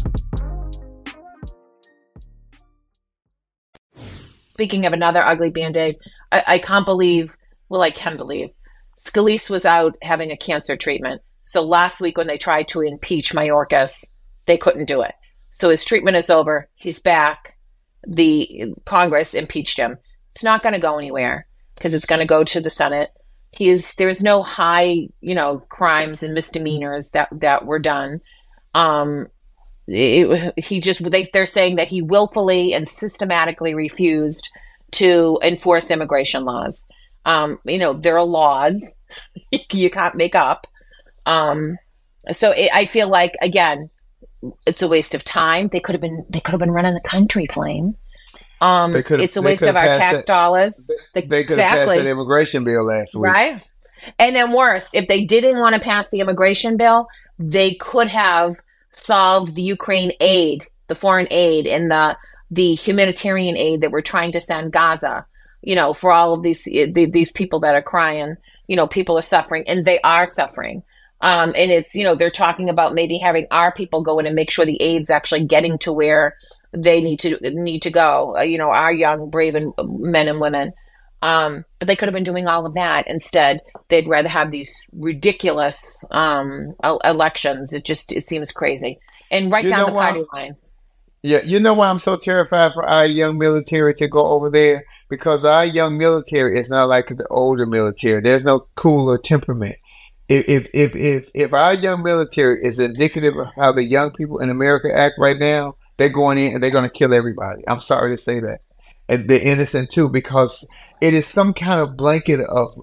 Speaking of another ugly Band-Aid, I, I can't believe, well, I can believe, Scalise was out having a cancer treatment. So last week when they tried to impeach Mayorkas, they couldn't do it. So his treatment is over. He's back. The Congress impeached him. It's not going to go anywhere because it's going to go to the Senate. He is, there's no high, you know, crimes and misdemeanors that, that were done. Um, it, he just, they, they're saying that he willfully and systematically refused to enforce immigration laws. Um, you know, there are laws you can't make up. Um, So it, I feel like, again, it's a waste of time. They could have been they could have been running the country, Flame. Um, it's a waste of our tax that, dollars. They, they could exactly. have passed that immigration bill last week. Right? And then worse, if they didn't want to pass the immigration bill, they could have solved the Ukraine aid, the foreign aid, and the the humanitarian aid that we're trying to send Gaza, you know, for all of these these people that are crying. You know, people are suffering, and they are suffering. Um, and it's, you know, they're talking about maybe having our people go in and make sure the aid's actually getting to where they need to need to go. Uh, you know, our young, brave and men and women. Um, but they could have been doing all of that. Instead, they'd rather have these ridiculous um, elections. It just it seems crazy. And right you down the why, party line. Yeah, you know why I'm so terrified for our young military to go over there? Because our young military is not like the older military. There's no cooler temperament. If if if if, if our young military is indicative of how the young people in America act right now, they're going in and they're going to kill everybody. I'm sorry to say that. And they're innocent too, because it is some kind of blanket of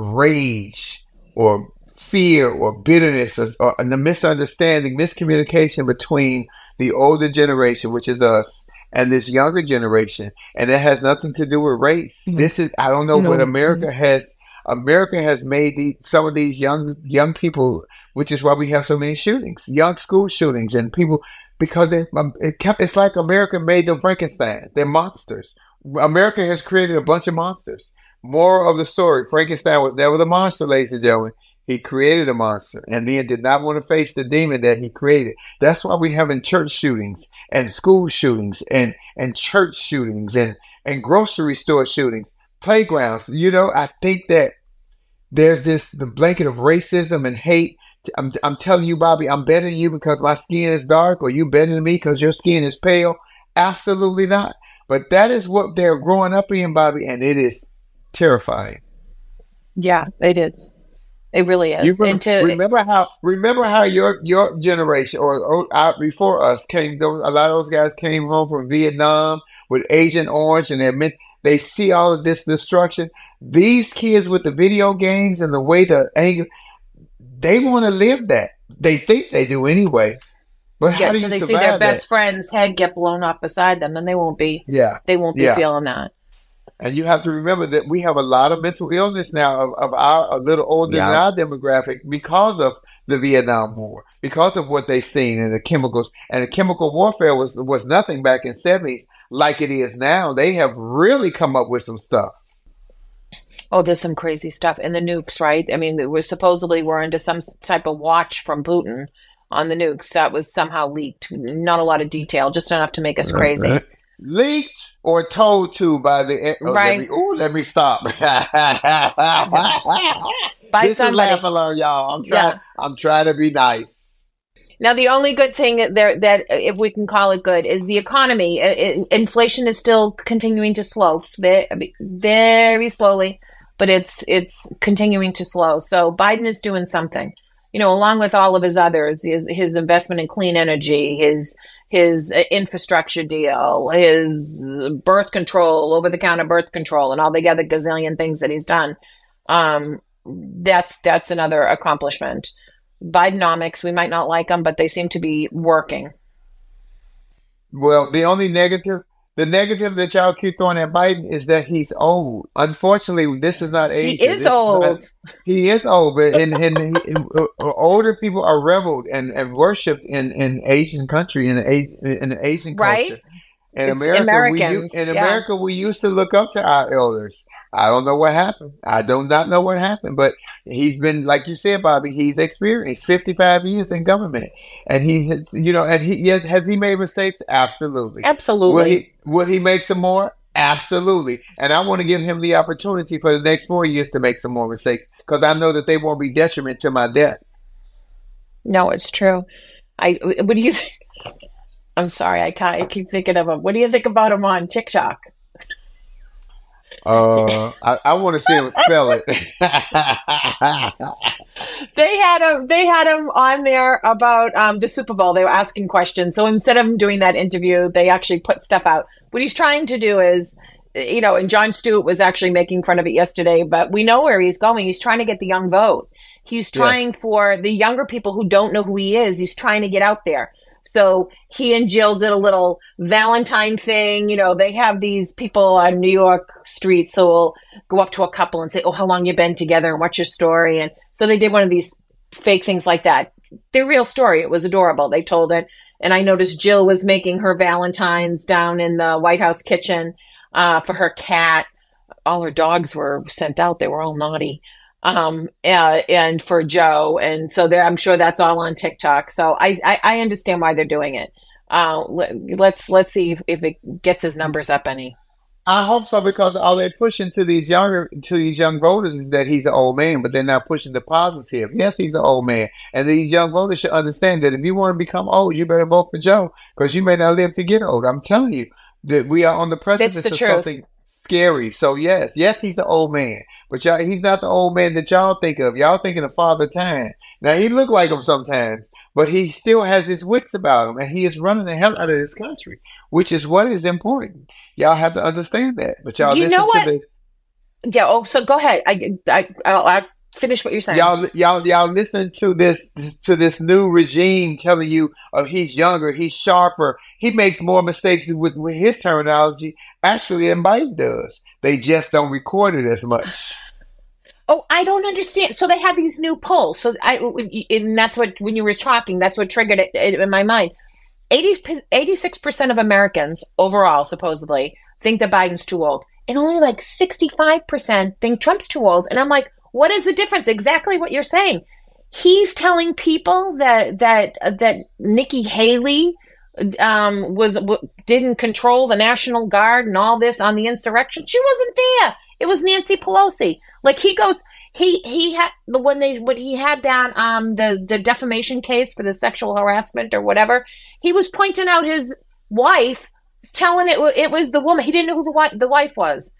rage or fear or bitterness or, or a misunderstanding, miscommunication between the older generation, which is us, and this younger generation. And it has nothing to do with race. Mm-hmm. This is, I don't know, you know but America mm-hmm. has, America has made the, some of these young, young people, which is why we have so many shootings, young school shootings and people, because it, it kept, it's like America made them Frankenstein. They're monsters. America has created a bunch of monsters. Moral of the story, Frankenstein was never the monster, ladies and gentlemen. He created a monster and then did not want to face the demon that he created. That's why we're having church shootings and school shootings and, and church shootings and, and grocery store shootings, playgrounds. You know, I think that there's this, the blanket of racism and hate. I'm, I'm telling you, Bobby, I'm better than you because my skin is dark, or you better than me because your skin is pale. Absolutely not. But that is what they're growing up in, Bobby, and it is terrifying. Yeah, it is. It really is. You remember, and to, remember how remember how your your generation or, or out before us came. Those, a lot of those guys came home from Vietnam with Agent Orange, and they admit they see all of this destruction. These kids with the video games and the way the anger, they want to live that. They think they do anyway. But yeah, how do so you they survive see their best that? friend's head get blown off beside them, then they won't be. Yeah, they won't be yeah. feeling that. And you have to remember that we have a lot of mental illness now of, of our a little older Yeah. than our demographic because of the Vietnam War, because of what they've seen and the chemicals. And the chemical warfare was was nothing back in the seventies like it is now. They have really come up with some stuff. Oh, there's some crazy stuff. And the nukes, right? I mean, we're supposedly we're into some type of watch from Putin on the nukes that was somehow leaked. Not a lot of detail, just enough to make us crazy. Right. Leaked or told to by the oh, Right. Let me, ooh, let me stop. By this somebody. is laugh alone, y'all. I'm trying. Yeah. I'm trying to be nice. Now, the only good thing that there that if we can call it good is the economy. I- I- inflation is still continuing to slow, ve- very slowly, but it's it's continuing to slow. So Biden is doing something, you know, along with all of his others, his his investment in clean energy, his his uh, infrastructure deal, his birth control, over the counter birth control, and all the other gazillion things that he's done. Um, that's that's another accomplishment. Bidenomics, we might not like them, but they seem to be working. Well, the only negative, the negative that y'all keep throwing at Biden is that he's old. Unfortunately, this is not age. He is old. He is old, but and, and, he, uh, older people are reveled and, and worshipped in, in Asian country, in the, in the Asian Right? culture. In It's America, Americans, we, u- in yeah. America, we used to look up to our elders. I don't know what happened. I do not know what happened, but he's been, like you said, Bobby, he's experienced fifty-five years in government. And he has, you know, and he, yes, has he made mistakes? Absolutely. Absolutely. Will he, will he make some more? Absolutely. And I want to give him the opportunity for the next four years to make some more mistakes because I know that they won't be detriment to my death. No, it's true. I. What do you think? I'm sorry, I can't. I keep thinking of him. What do you think about him on TikTok? Uh, I, I want to see him spell it. They had him. They had him on there about um, the Super Bowl. They were asking questions. So instead of him doing that interview, they actually put stuff out. What he's trying to do is you know, and Jon Stewart was actually making fun of it yesterday, but we know where he's going. He's trying to get the young vote. He's trying yeah. for the younger people who don't know who he is. He's trying to get out there. So he and Jill did a little Valentine thing. You know, they have these people on New York streets who will go up to a couple and say, oh, how long you been together and what's your story? And so they did one of these fake things like that. Their real story. It was adorable. They told it. And I noticed Jill was making her Valentines down in the White House kitchen uh, for her cat. All her dogs were sent out. They were all naughty. Um, uh, and for Joe. And so I'm sure that's all on TikTok. So I, I, I understand why they're doing it. Uh, let, let's, let's see if, if it gets his numbers up any. I hope so, because all they're pushing to these younger, to these young voters is that he's an old man, but they're not pushing the positive. Yes, he's an old man. And these young voters should understand that if you want to become old, you better vote for Joe, because you may not live to get old. I'm telling you that we are on the precipice of truth. Something scary. So yes, yes, he's the old man, but y'all, he's not the old man that y'all think of. Y'all thinking of Father Time. Now he look like him sometimes, but he still has his wits about him, and he is running the hell out of this country, which is what is important. Y'all have to understand that. But y'all, you listen know what? to the. Yeah. Oh, so go ahead. I, I, I'll, I'll finish what you're saying. Y'all, y'all, y'all listen to this to this new regime telling you, oh, he's younger, he's sharper, he makes more mistakes with, with his terminology actually than Biden does. They just don't record it as much. Oh, I don't understand. So they have these new polls. So I, and that's what, when you were talking, that's what triggered it in my mind. eighty, eighty-six percent of Americans overall, supposedly, think that Biden's too old. And only like sixty-five percent think Trump's too old. And I'm like, what is the difference? Exactly what you're saying. He's telling people that, that, that Nikki Haley, um, was, w- didn't control the National Guard and all this on the insurrection. She wasn't there. It was Nancy Pelosi. Like he goes, he, he had the, when they, when he had down, um, the, the defamation case for the sexual harassment or whatever, he was pointing out his wife, telling it, it was the woman. He didn't know who the wife, the wife was.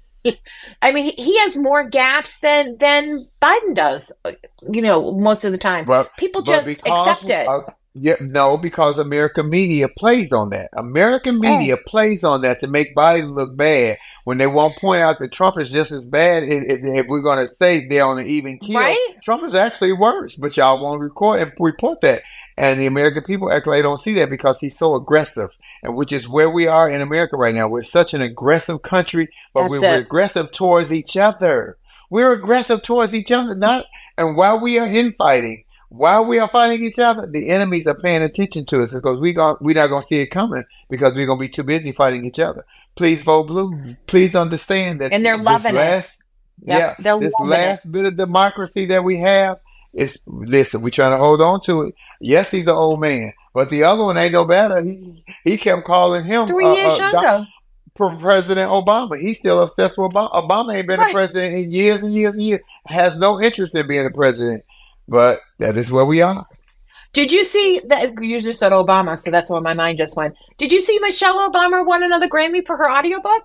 I mean, he has more gaffes than, than Biden does, you know, most of the time. But, People but just accept it. Uh, yeah, no, because American media plays on that. American media oh. plays on that to make Biden look bad. When they won't point out that Trump is just as bad, if, if, if we're going to say they're on an even keel, right? Trump is actually worse, but y'all won't record and report that. And the American people act like they don't see that because he's so aggressive, and which is where we are in America right now. We're such an aggressive country, but we're, we're aggressive towards each other. We're aggressive towards each other, not. And while we are infighting, while we are fighting each other, the enemies are paying attention to us because we gon' we're not going to see it coming because we're going to be too busy fighting each other. Please vote blue. Please understand that. And they're loving last, it. Yep, yeah, they're this loving last it. bit of democracy that we have is, listen, we're trying to hold on to it. Yes, he's an old man, but the other one ain't no better. He he kept calling him three uh, years uh, younger. Doc, President Obama. He's still obsessed with Obama. Obama ain't been right. a president in years and years and years. Has no interest in being a president. But that is where we are. Did you see that? You just said Obama, so that's where my mind just went. Did you see Michelle Obama won another Grammy for her audiobook?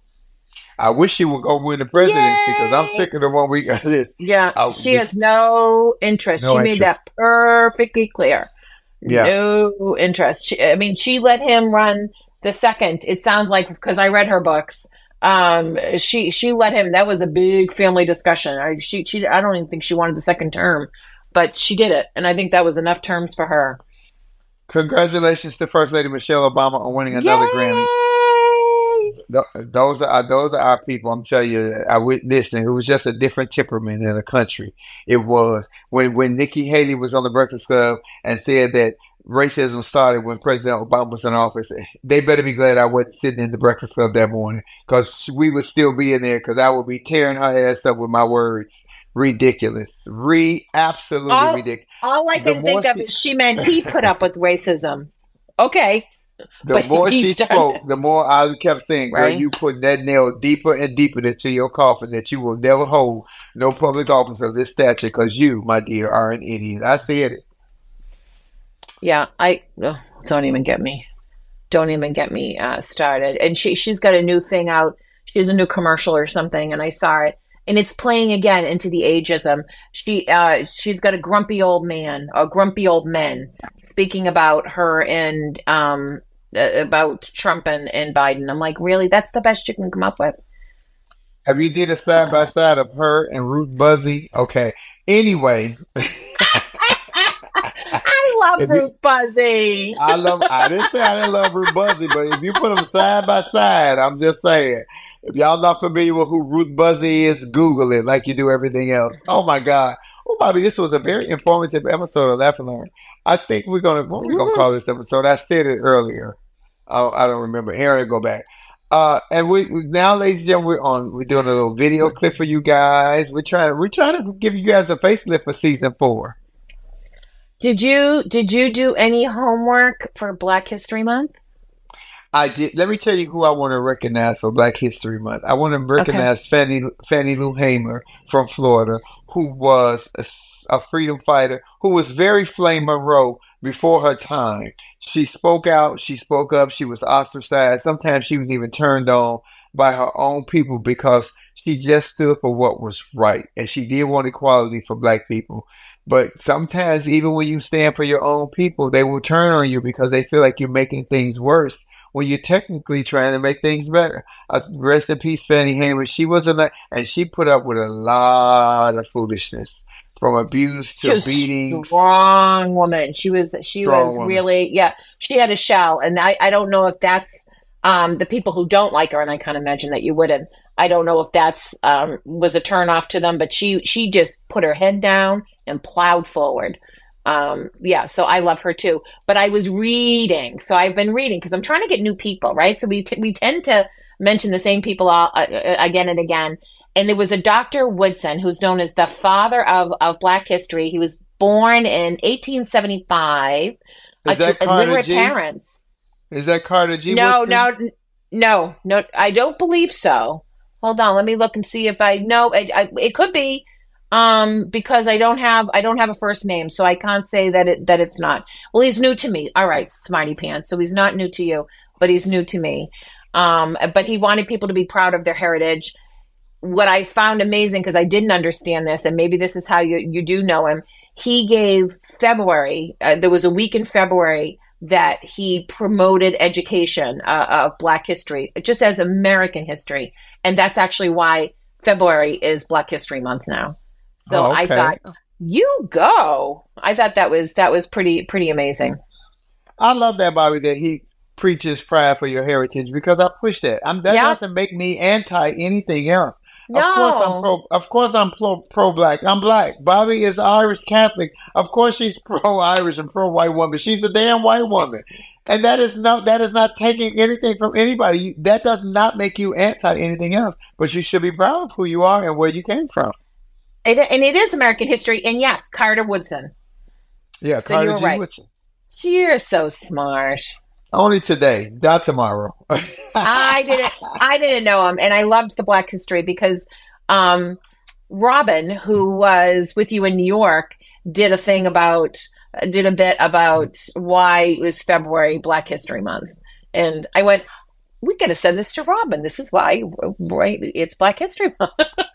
I wish she would go win the presidency because I'm sick of the one we got this. Yeah, I, she has no interest. No she interest. made that perfectly clear. Yeah. No interest. She, I mean, she let him run the second. It sounds like, because I read her books. Um, she she let him. That was a big family discussion. I, she she. I don't even think she wanted the second term, but she did it, and I think that was enough terms for her. Congratulations to First Lady Michelle Obama on winning another Yay! Grammy. Those are those are our people. I'm telling you, I witnessed it. It was just a different temperament in the country. It was when when Nikki Haley was on the Breakfast Club and said that racism started when President Obama was in office. They better be glad I wasn't sitting in the Breakfast Club that morning, because we would still be in there, because I would be tearing her ass up with my words. Ridiculous. Re absolutely all, ridiculous. All I can think of she, is she meant he put up with racism. Okay. The but more she started, spoke, the more I kept saying, girl, right? you putting that nail deeper and deeper into your coffin that you will never hold no public office of this stature, because you, my dear, are an idiot. I said it. Yeah, I oh, don't even get me, don't even get me uh, started. And she she's got a new thing out. She has a new commercial or something, and I saw it, and it's playing again into the ageism. She uh, she's got a grumpy old man, a grumpy old men, speaking about her and um about Trump and, and Biden. I'm like, really? That's the best you can come up with? Have you did a side by side of her and Ruth Buzzy? Okay. Anyway. I love if Ruth you, Buzzy. I love, I didn't say I didn't love Ruth Buzzy, but if you put them side by side, I'm just saying. If y'all not familiar with who Ruth Buzzy is, Google it like you do everything else. Oh my God. Oh, Bobby, this was a very informative episode of Laugh and Learn. I think we're going to, what we're going to call this episode? I said it earlier. I, I don't remember. Aaron, go back. Uh, and we, we now, ladies and gentlemen, we're on. We're doing a little video clip for you guys. We're trying. We're trying to give you guys a facelift for season four. Did you Did you do any homework for Black History Month? I did. Let me tell you who I want to recognize for Black History Month. I want to recognize okay. Fannie Fannie Lou Hamer from Florida, who was a, a freedom fighter, who was very Flame Monroe before her time. She spoke out, she spoke up, she was ostracized. Sometimes she was even turned on by her own people because she just stood for what was right. And she did want equality for Black people. But sometimes, even when you stand for your own people, they will turn on you because they feel like you're making things worse when you're technically trying to make things better. Uh, rest in peace, Fannie Hamer. She wasn't like, and she put up with a lot of foolishness. From abuse to she beating. Strong woman. She was, she strong was woman. really, yeah, she had a shell. And I, I don't know if that's um, the people who don't like her, and I can't imagine that you wouldn't. I don't know if that's um, was a turn off to them, but she, she just put her head down and plowed forward. Um, yeah, so I love her too. But I was reading, so I've been reading because I'm trying to get new people, right? So we t- we tend to mention the same people all, uh, again and again. And there was a Doctor Woodson, who's known as the father of, of Black history. He was born in eighteen seventy-five. Is that to Carter illiterate G? parents. Is that Carter G? No, Woodson? no, no, no. I don't believe so. Hold on, let me look and see if I know. It, I, it could be um, because I don't have I don't have a first name, so I can't say that it that it's not. Well, he's new to me. All right, smarty pants. So he's not new to you, but he's new to me. Um, but he wanted people to be proud of their heritage. What I found amazing, because I didn't understand this, and maybe this is how you, you do know him, he gave February, uh, there was a week in February that he promoted education uh, of Black history, just as American history. And that's actually why February is Black History Month now. So oh, okay. I thought, you go. I thought that was that was pretty pretty amazing. I love that, Bobby, that he preaches pride for your heritage, because I push that. I'm, that Yeah. doesn't make me anti anything else. No. Of course I'm pro. Of course I'm pro, pro-black. I'm black. Bobby is Irish Catholic. Of course she's pro-Irish and pro-white woman. She's a damn white woman, and that is not that is not taking anything from anybody. You, that does not make you anti anything else. But you should be proud of who you are and where you came from. It, and it is American history. And yes, Carter Woodson. Yeah, So Carter you were G. right. Woodson. You're so smart. Only today, not tomorrow. I didn't I didn't know him, and I loved the Black history because um, Robin, who was with you in New York, did a thing about did a bit about why it was February Black History Month, and I went, we got to send this to Robin. This is why, right? It's Black History Month.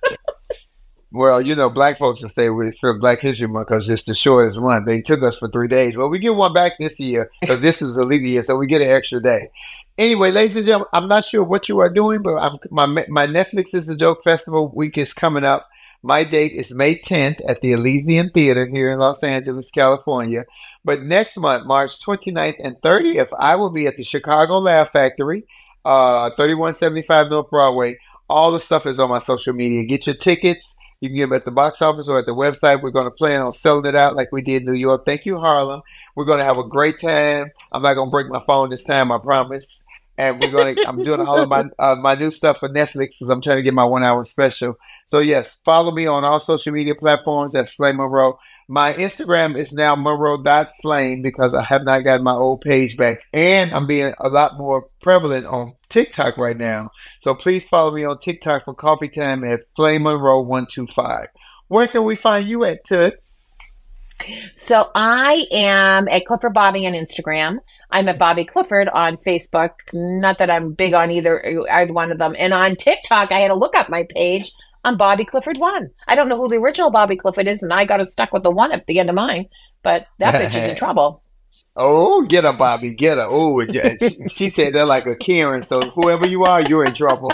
Well, you know, black folks will stay with for Black History Month because it's the shortest one. They took us for three days. Well, we get one back this year because this is a leap year, so we get an extra day. Anyway, ladies and gentlemen, I'm not sure what you are doing, but I'm, my my Netflix is a Joke Festival week is coming up. My date is May tenth at the Elysian Theater here in Los Angeles, California. But next month, March twenty-ninth and thirtieth, I will be at the Chicago Laugh Factory, uh, thirty-one seventy-five North Broadway. All the stuff is on my social media. Get your tickets. You can get them at the box office or at the website. We're going to plan on selling it out like we did in New York. Thank you, Harlem. We're going to have a great time. I'm not going to break my phone this time, I promise. And we're going to, I'm doing all of my uh, my new stuff for Netflix because I'm trying to get my one hour special. So yes, follow me on all social media platforms at Flame Monroe. My Instagram is now monroe dot flame because I have not gotten my old page back. And I'm being a lot more prevalent on TikTok right now. So please follow me on TikTok for coffee time at Flame Monroe one two five. Where can we find you at, Toots? So I am at Clifford Bobby on Instagram. I'm at Bobby Clifford on Facebook. Not that I'm big on either either one of them. And on TikTok, I had to look up my page. I'm Bobby Clifford one. I don't know who the original Bobby Clifford is, and I got stuck with the one at the end of mine. But that bitch is in trouble. Oh, get her, Bobby, get her. Oh, yeah. she, she said that like a Karen. So whoever you are, you're in trouble.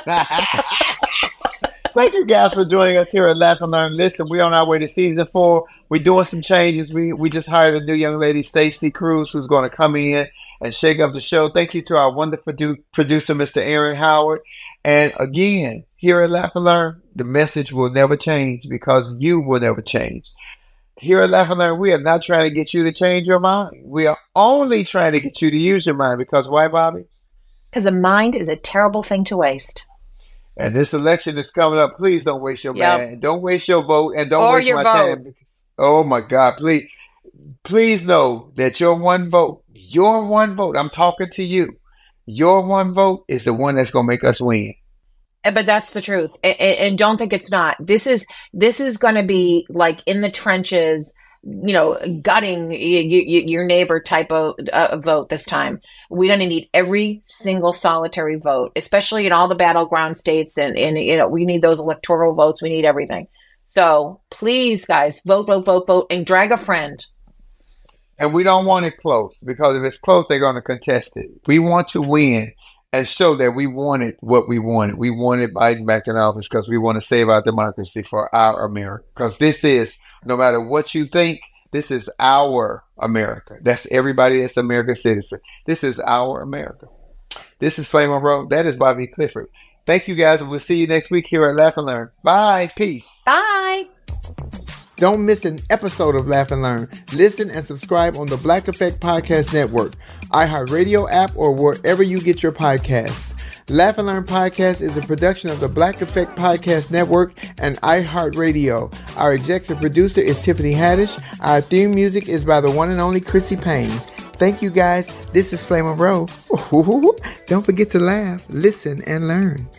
Thank you guys for joining us here at Laugh and Learn. Listen, we're on our way to season four. We're doing some changes. We we just hired a new young lady, Stacey Cruz, who's going to come in and shake up the show. Thank you to our wonderful du- producer, Mister Aaron Howard. And again, here at Laugh and Learn, the message will never change because you will never change. Here at Laugh and Learn, we are not trying to get you to change your mind. We are only trying to get you to use your mind. Because why, Bobby? Because a mind is a terrible thing to waste. And this election is coming up. Please don't waste your Yep. mind. Don't waste your vote. And don't Or waste your my vote. time. Oh, my God. Please, please know that your one vote, your one vote, I'm talking to you. Your one vote is the one that's going to make us win. Eh, But that's the truth. And, and don't think it's not. This is, this is going to be like in the trenches, you know, gutting y- y- y- your neighbor type of uh, vote this time. We're going to need every single solitary vote, especially in all the battleground states. And, and, you know, we need those electoral votes. We need everything. So please, guys, vote, vote, vote, vote, and drag a friend. And we don't want it close because if it's close, they're going to contest it. We want to win and show that we wanted what we wanted. We wanted Biden back in office because we want to save our democracy for our America. Because this is, no matter what you think, this is our America. That's everybody that's American citizen. This is our America. This is Flame on Road. That is Bobby Clifford. Thank you guys, and we'll see you next week here at Laugh and Learn. Bye. Peace. Bye. Don't miss an episode of Laugh and Learn. Listen and subscribe on the Black Effect Podcast Network, iHeartRadio app, or wherever you get your podcasts. Laugh and Learn Podcast is a production of the Black Effect Podcast Network and iHeartRadio. Our executive producer is Tiffany Haddish. Our theme music is by the one and only Chrissy Payne. Thank you guys. This is Flame of Row. Don't forget to laugh, listen, and learn.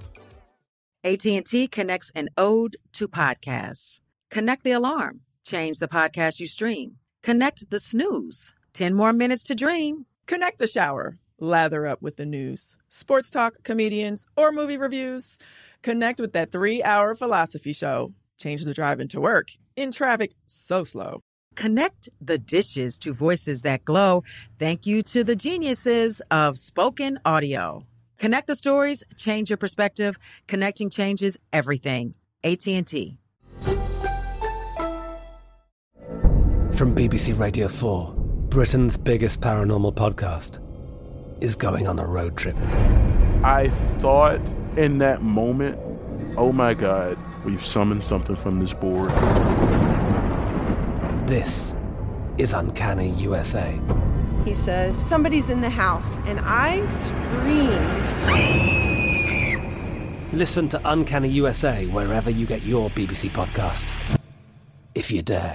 A T and T connects an ode to podcasts. Connect the alarm. Change the podcast you stream. Connect the snooze. ten more minutes to dream. Connect the shower. Lather up with the news, sports talk, comedians, or movie reviews. Connect with that three-hour philosophy show. Change the drive into work in traffic so slow. Connect the dishes to voices that glow. Thank you to the geniuses of spoken audio. Connect the stories, change your perspective. Connecting changes everything. A T and T. From B B C Radio four, Britain's biggest paranormal podcast is going on a road trip. I thought in that moment, oh my God, we've summoned something from this board. This is Uncanny U S A. He says, somebody's in the house, and I screamed. Listen to Uncanny U S A wherever you get your B B C podcasts, if you dare.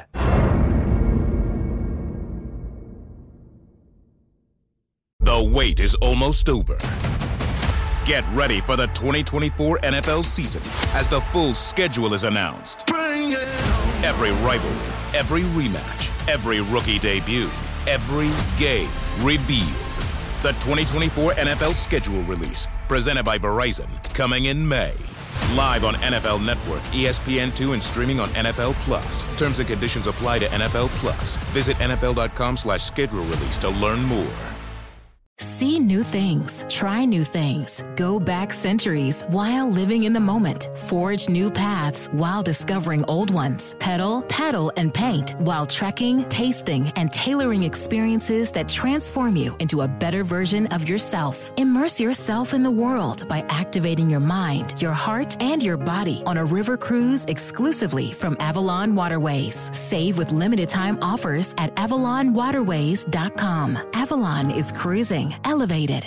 The wait is almost over. Get ready for the twenty twenty-four N F L season as the full schedule is announced. Every rivalry, every rematch, every rookie debut, every game revealed. The twenty twenty-four N F L schedule release, presented by Verizon, coming in May. Live on N F L Network, E S P N two, and streaming on N F L Plus. Terms and conditions apply to N F L Plus. Visit N F L dot com slash schedule release to learn more. See new things, try new things, go back centuries while living in the moment, forge new paths while discovering old ones, pedal, paddle, and paint while trekking, tasting, and tailoring experiences that transform you into a better version of yourself. Immerse yourself in the world by activating your mind, your heart, and your body on a river cruise exclusively from Avalon Waterways. Save with limited time offers at avalon waterways dot com. Avalon is cruising elevated.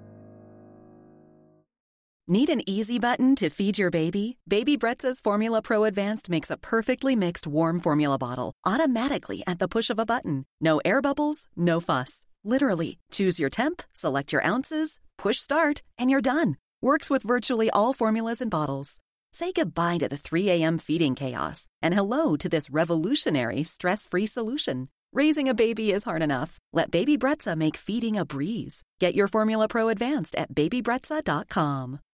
Need an easy button to feed your baby? Baby Brezza's Formula Pro Advanced makes a perfectly mixed warm formula bottle automatically at the push of a button. No air bubbles, no fuss. Literally, choose your temp, select your ounces, push start, and you're done. Works with virtually all formulas and bottles. Say goodbye to the three a.m. feeding chaos and hello to this revolutionary stress-free solution. Raising a baby is hard enough. Let Baby Brezza make feeding a breeze. Get your Formula Pro Advanced at baby brezza dot com.